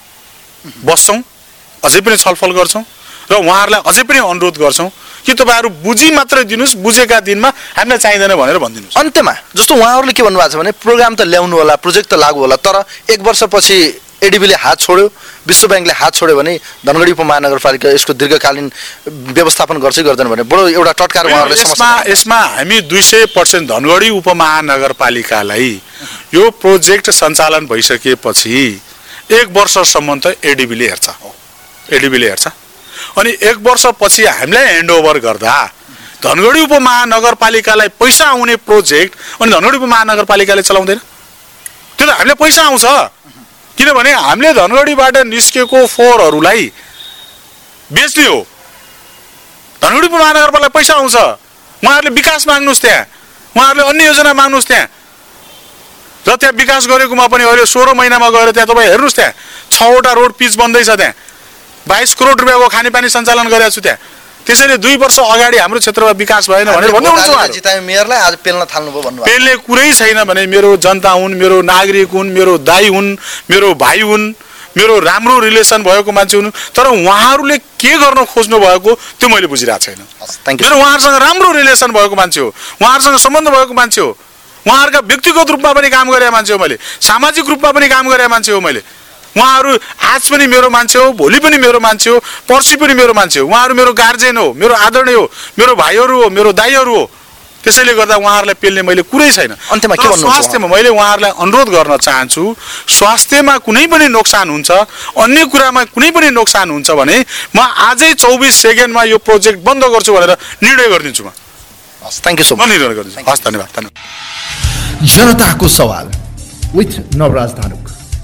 बस्छौँ, अझै पनि छलफल गर्छौँ र उहाँहरूलाई अझै पनि अनुरोध गर्छौँ कि तपाईँहरू बुझी मात्रै दिनुहोस्, बुझेका दिनमा हामीलाई चाहिँदैन भनेर भनिदिनुहोस्। अन्त्यमा जस्तो उहाँहरूले के भन्नुभएको छ भने प्रोग्राम त ल्याउनु होला, प्रोजेक्ट त लागू होला, तर एक वर्षपछि एडिबीले हात छोड्यो, विश्व ब्याङ्कले हात छोड्यो भने धनगढी उपमहानगरपालिका यसको दीर्घकालीन व्यवस्थापन गर्छ गर्दैन भने बडो एउटा टटकार उहाँहरूले यसमा यसमा हामी दुई सय पर्सेन्ट धनगढी उपमहानगरपालिकालाई यो प्रोजेक्ट सञ्चालन भइसकेपछि एक वर्षसम्म त एडिबीले हेर्छ एडिबीले हेर्छ अनि एक वर्षपछि हामीलाई ह्यान्डओभर गर्दा धनगढी उपमहानगरपालिकालाई पैसा आउने प्रोजेक्ट अनि धनगढी उपमहानगरपालिकाले चलाउँदैन। त्यो त हामीलाई पैसा आउँछ किनभने हामीले धनगढीबाट निस्केको फोहोरहरूलाई बेच्ने हो। धनगढी उपमहानगरपालिकालाई पैसा आउँछ, उहाँहरूले विकास माग्नुहोस्, त्यहाँ उहाँहरूले अन्य योजना माग्नुहोस् त्यहाँ र त्यहाँ विकास गरेकोमा पनि अहिले सोह्र महिनामा गएर त्यहाँ तपाईँ हेर्नुहोस् त्यहाँ छवटा रोड पिच बन्दैछ, त्यहाँ बाइस करोड रुपियाँको खानेपानी सञ्चालन गरेको छु त्यहाँ। त्यसैले दुई वर्ष अगाडि हाम्रो क्षेत्रमा विकास भएन भनेर भन्नुहुन्छ मेयरलाई आज पेल्न थाल्नुभयो भन्नुभयो। पेल्ने कुरै छैन भने मेरो जनता हुन्, मेरो नागरिक हुन्, मेरो दाइ हुन्, मेरो भाइ हुन्, मेरो राम्रो रिलेसन भएको मान्छे हुन्, तर उहाँहरूले के गर्न खोज्नु भएको त्यो मैले बुझिरहेको छैन। मेरो उहाँहरूसँग राम्रो रिलेसन भएको मान्छे हो, उहाँहरूसँग सम्बन्ध भएको मान्छे हो, उहाँहरूका व्यक्तिगत रूपमा पनि काम गरेका मान्छे हो मैले, सामाजिक रूपमा पनि काम गरेका मान्छे हो मैले। उहाँहरू आज पनि मेरो मान्छे हो, भोलि पनि मेरो मान्छे हो, पर्सि पनि मेरो मान्छे हो। उहाँहरू मेरो गार्जेन हो, मेरो आदरणीय हो, मेरो भाइहरू हो, मेरो दाइहरू हो। त्यसैले गर्दा उहाँहरूलाई पेल्ने मैले कुरै छैन। अन्त्यमा के भन्नुहुन्छ? स्वास्थ्यमा मैले उहाँहरूलाई अनुरोध गर्न चाहन्छु, स्वास्थ्यमा कुनै पनि नोक्सान हुन्छ, अन्य कुरामा कुनै पनि नोक्सान हुन्छ भने म आजै चौबिस सेकेन्डमा यो प्रोजेक्ट बन्द गर्छु भनेर निर्णय गरिदिन्छु म। Thank you so much. निर्णय गरिदिन्छु। हस्, धन्यवाद धन्यवाद। जनताको सवाल विथ नवराज धानुक।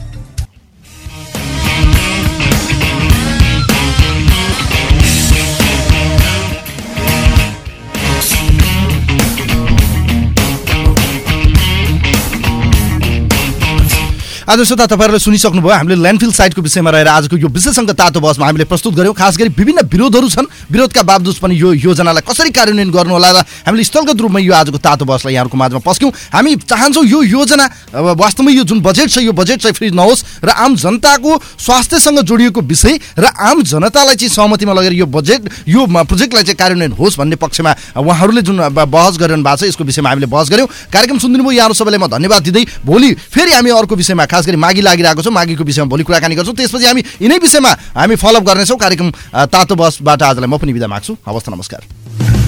आज श्रोता तपाईँहरूले सुनिसक्नुभयो, हामीले ल्यान्डफिल साइटको विषयमा रहेर आजको यो विशेषज्ञ तातो बहसमा हामीले प्रस्तुत गऱ्यौँ। खास गरी विभिन्न विरोधहरू छन्, विरोधका बावजुद पनि यो योजनालाई कसरी कार्यान्वयन गर्नु होला र हामीले स्थलगत रूपमा यो आजको तातो बहसलाई यहाँहरूको माझमा पस्क्यौँ। हामी चाहन्छौँ यो योजना वास्तवमै यो जुन बजेट छ यो बजेट चाहिँ फ्री नहोस् र आम जनताको स्वास्थ्यसँग जोडिएको विषय र आम जनतालाई चाहिँ सहमतिमा लगेर यो बजेट यो प्रोजेक्टलाई चाहिँ कार्यान्वयन होस् भन्ने पक्षमा उहाँहरूले जुन बहस गरिरहनु भएको छ यसको विषयमा हामीले बहस गऱ्यौँ। कार्यक्रम सुनिदिनुभयो यहाँहरू सबैलाई म धन्यवाद दिँदै भोलि फेरि हामी अर्को विषयमा खास गरी मागी लागिरहेको छ, मागीको विषयमा भोलि कुराकानी गर्छौँ। त्यसपछि हामी यिनै विषयमा हामी फलोअप गर्नेछौँ। कार्यक्रम तातो बसबाट आजलाई म पनि बिदा माग्छु। हवस्, नमस्कार।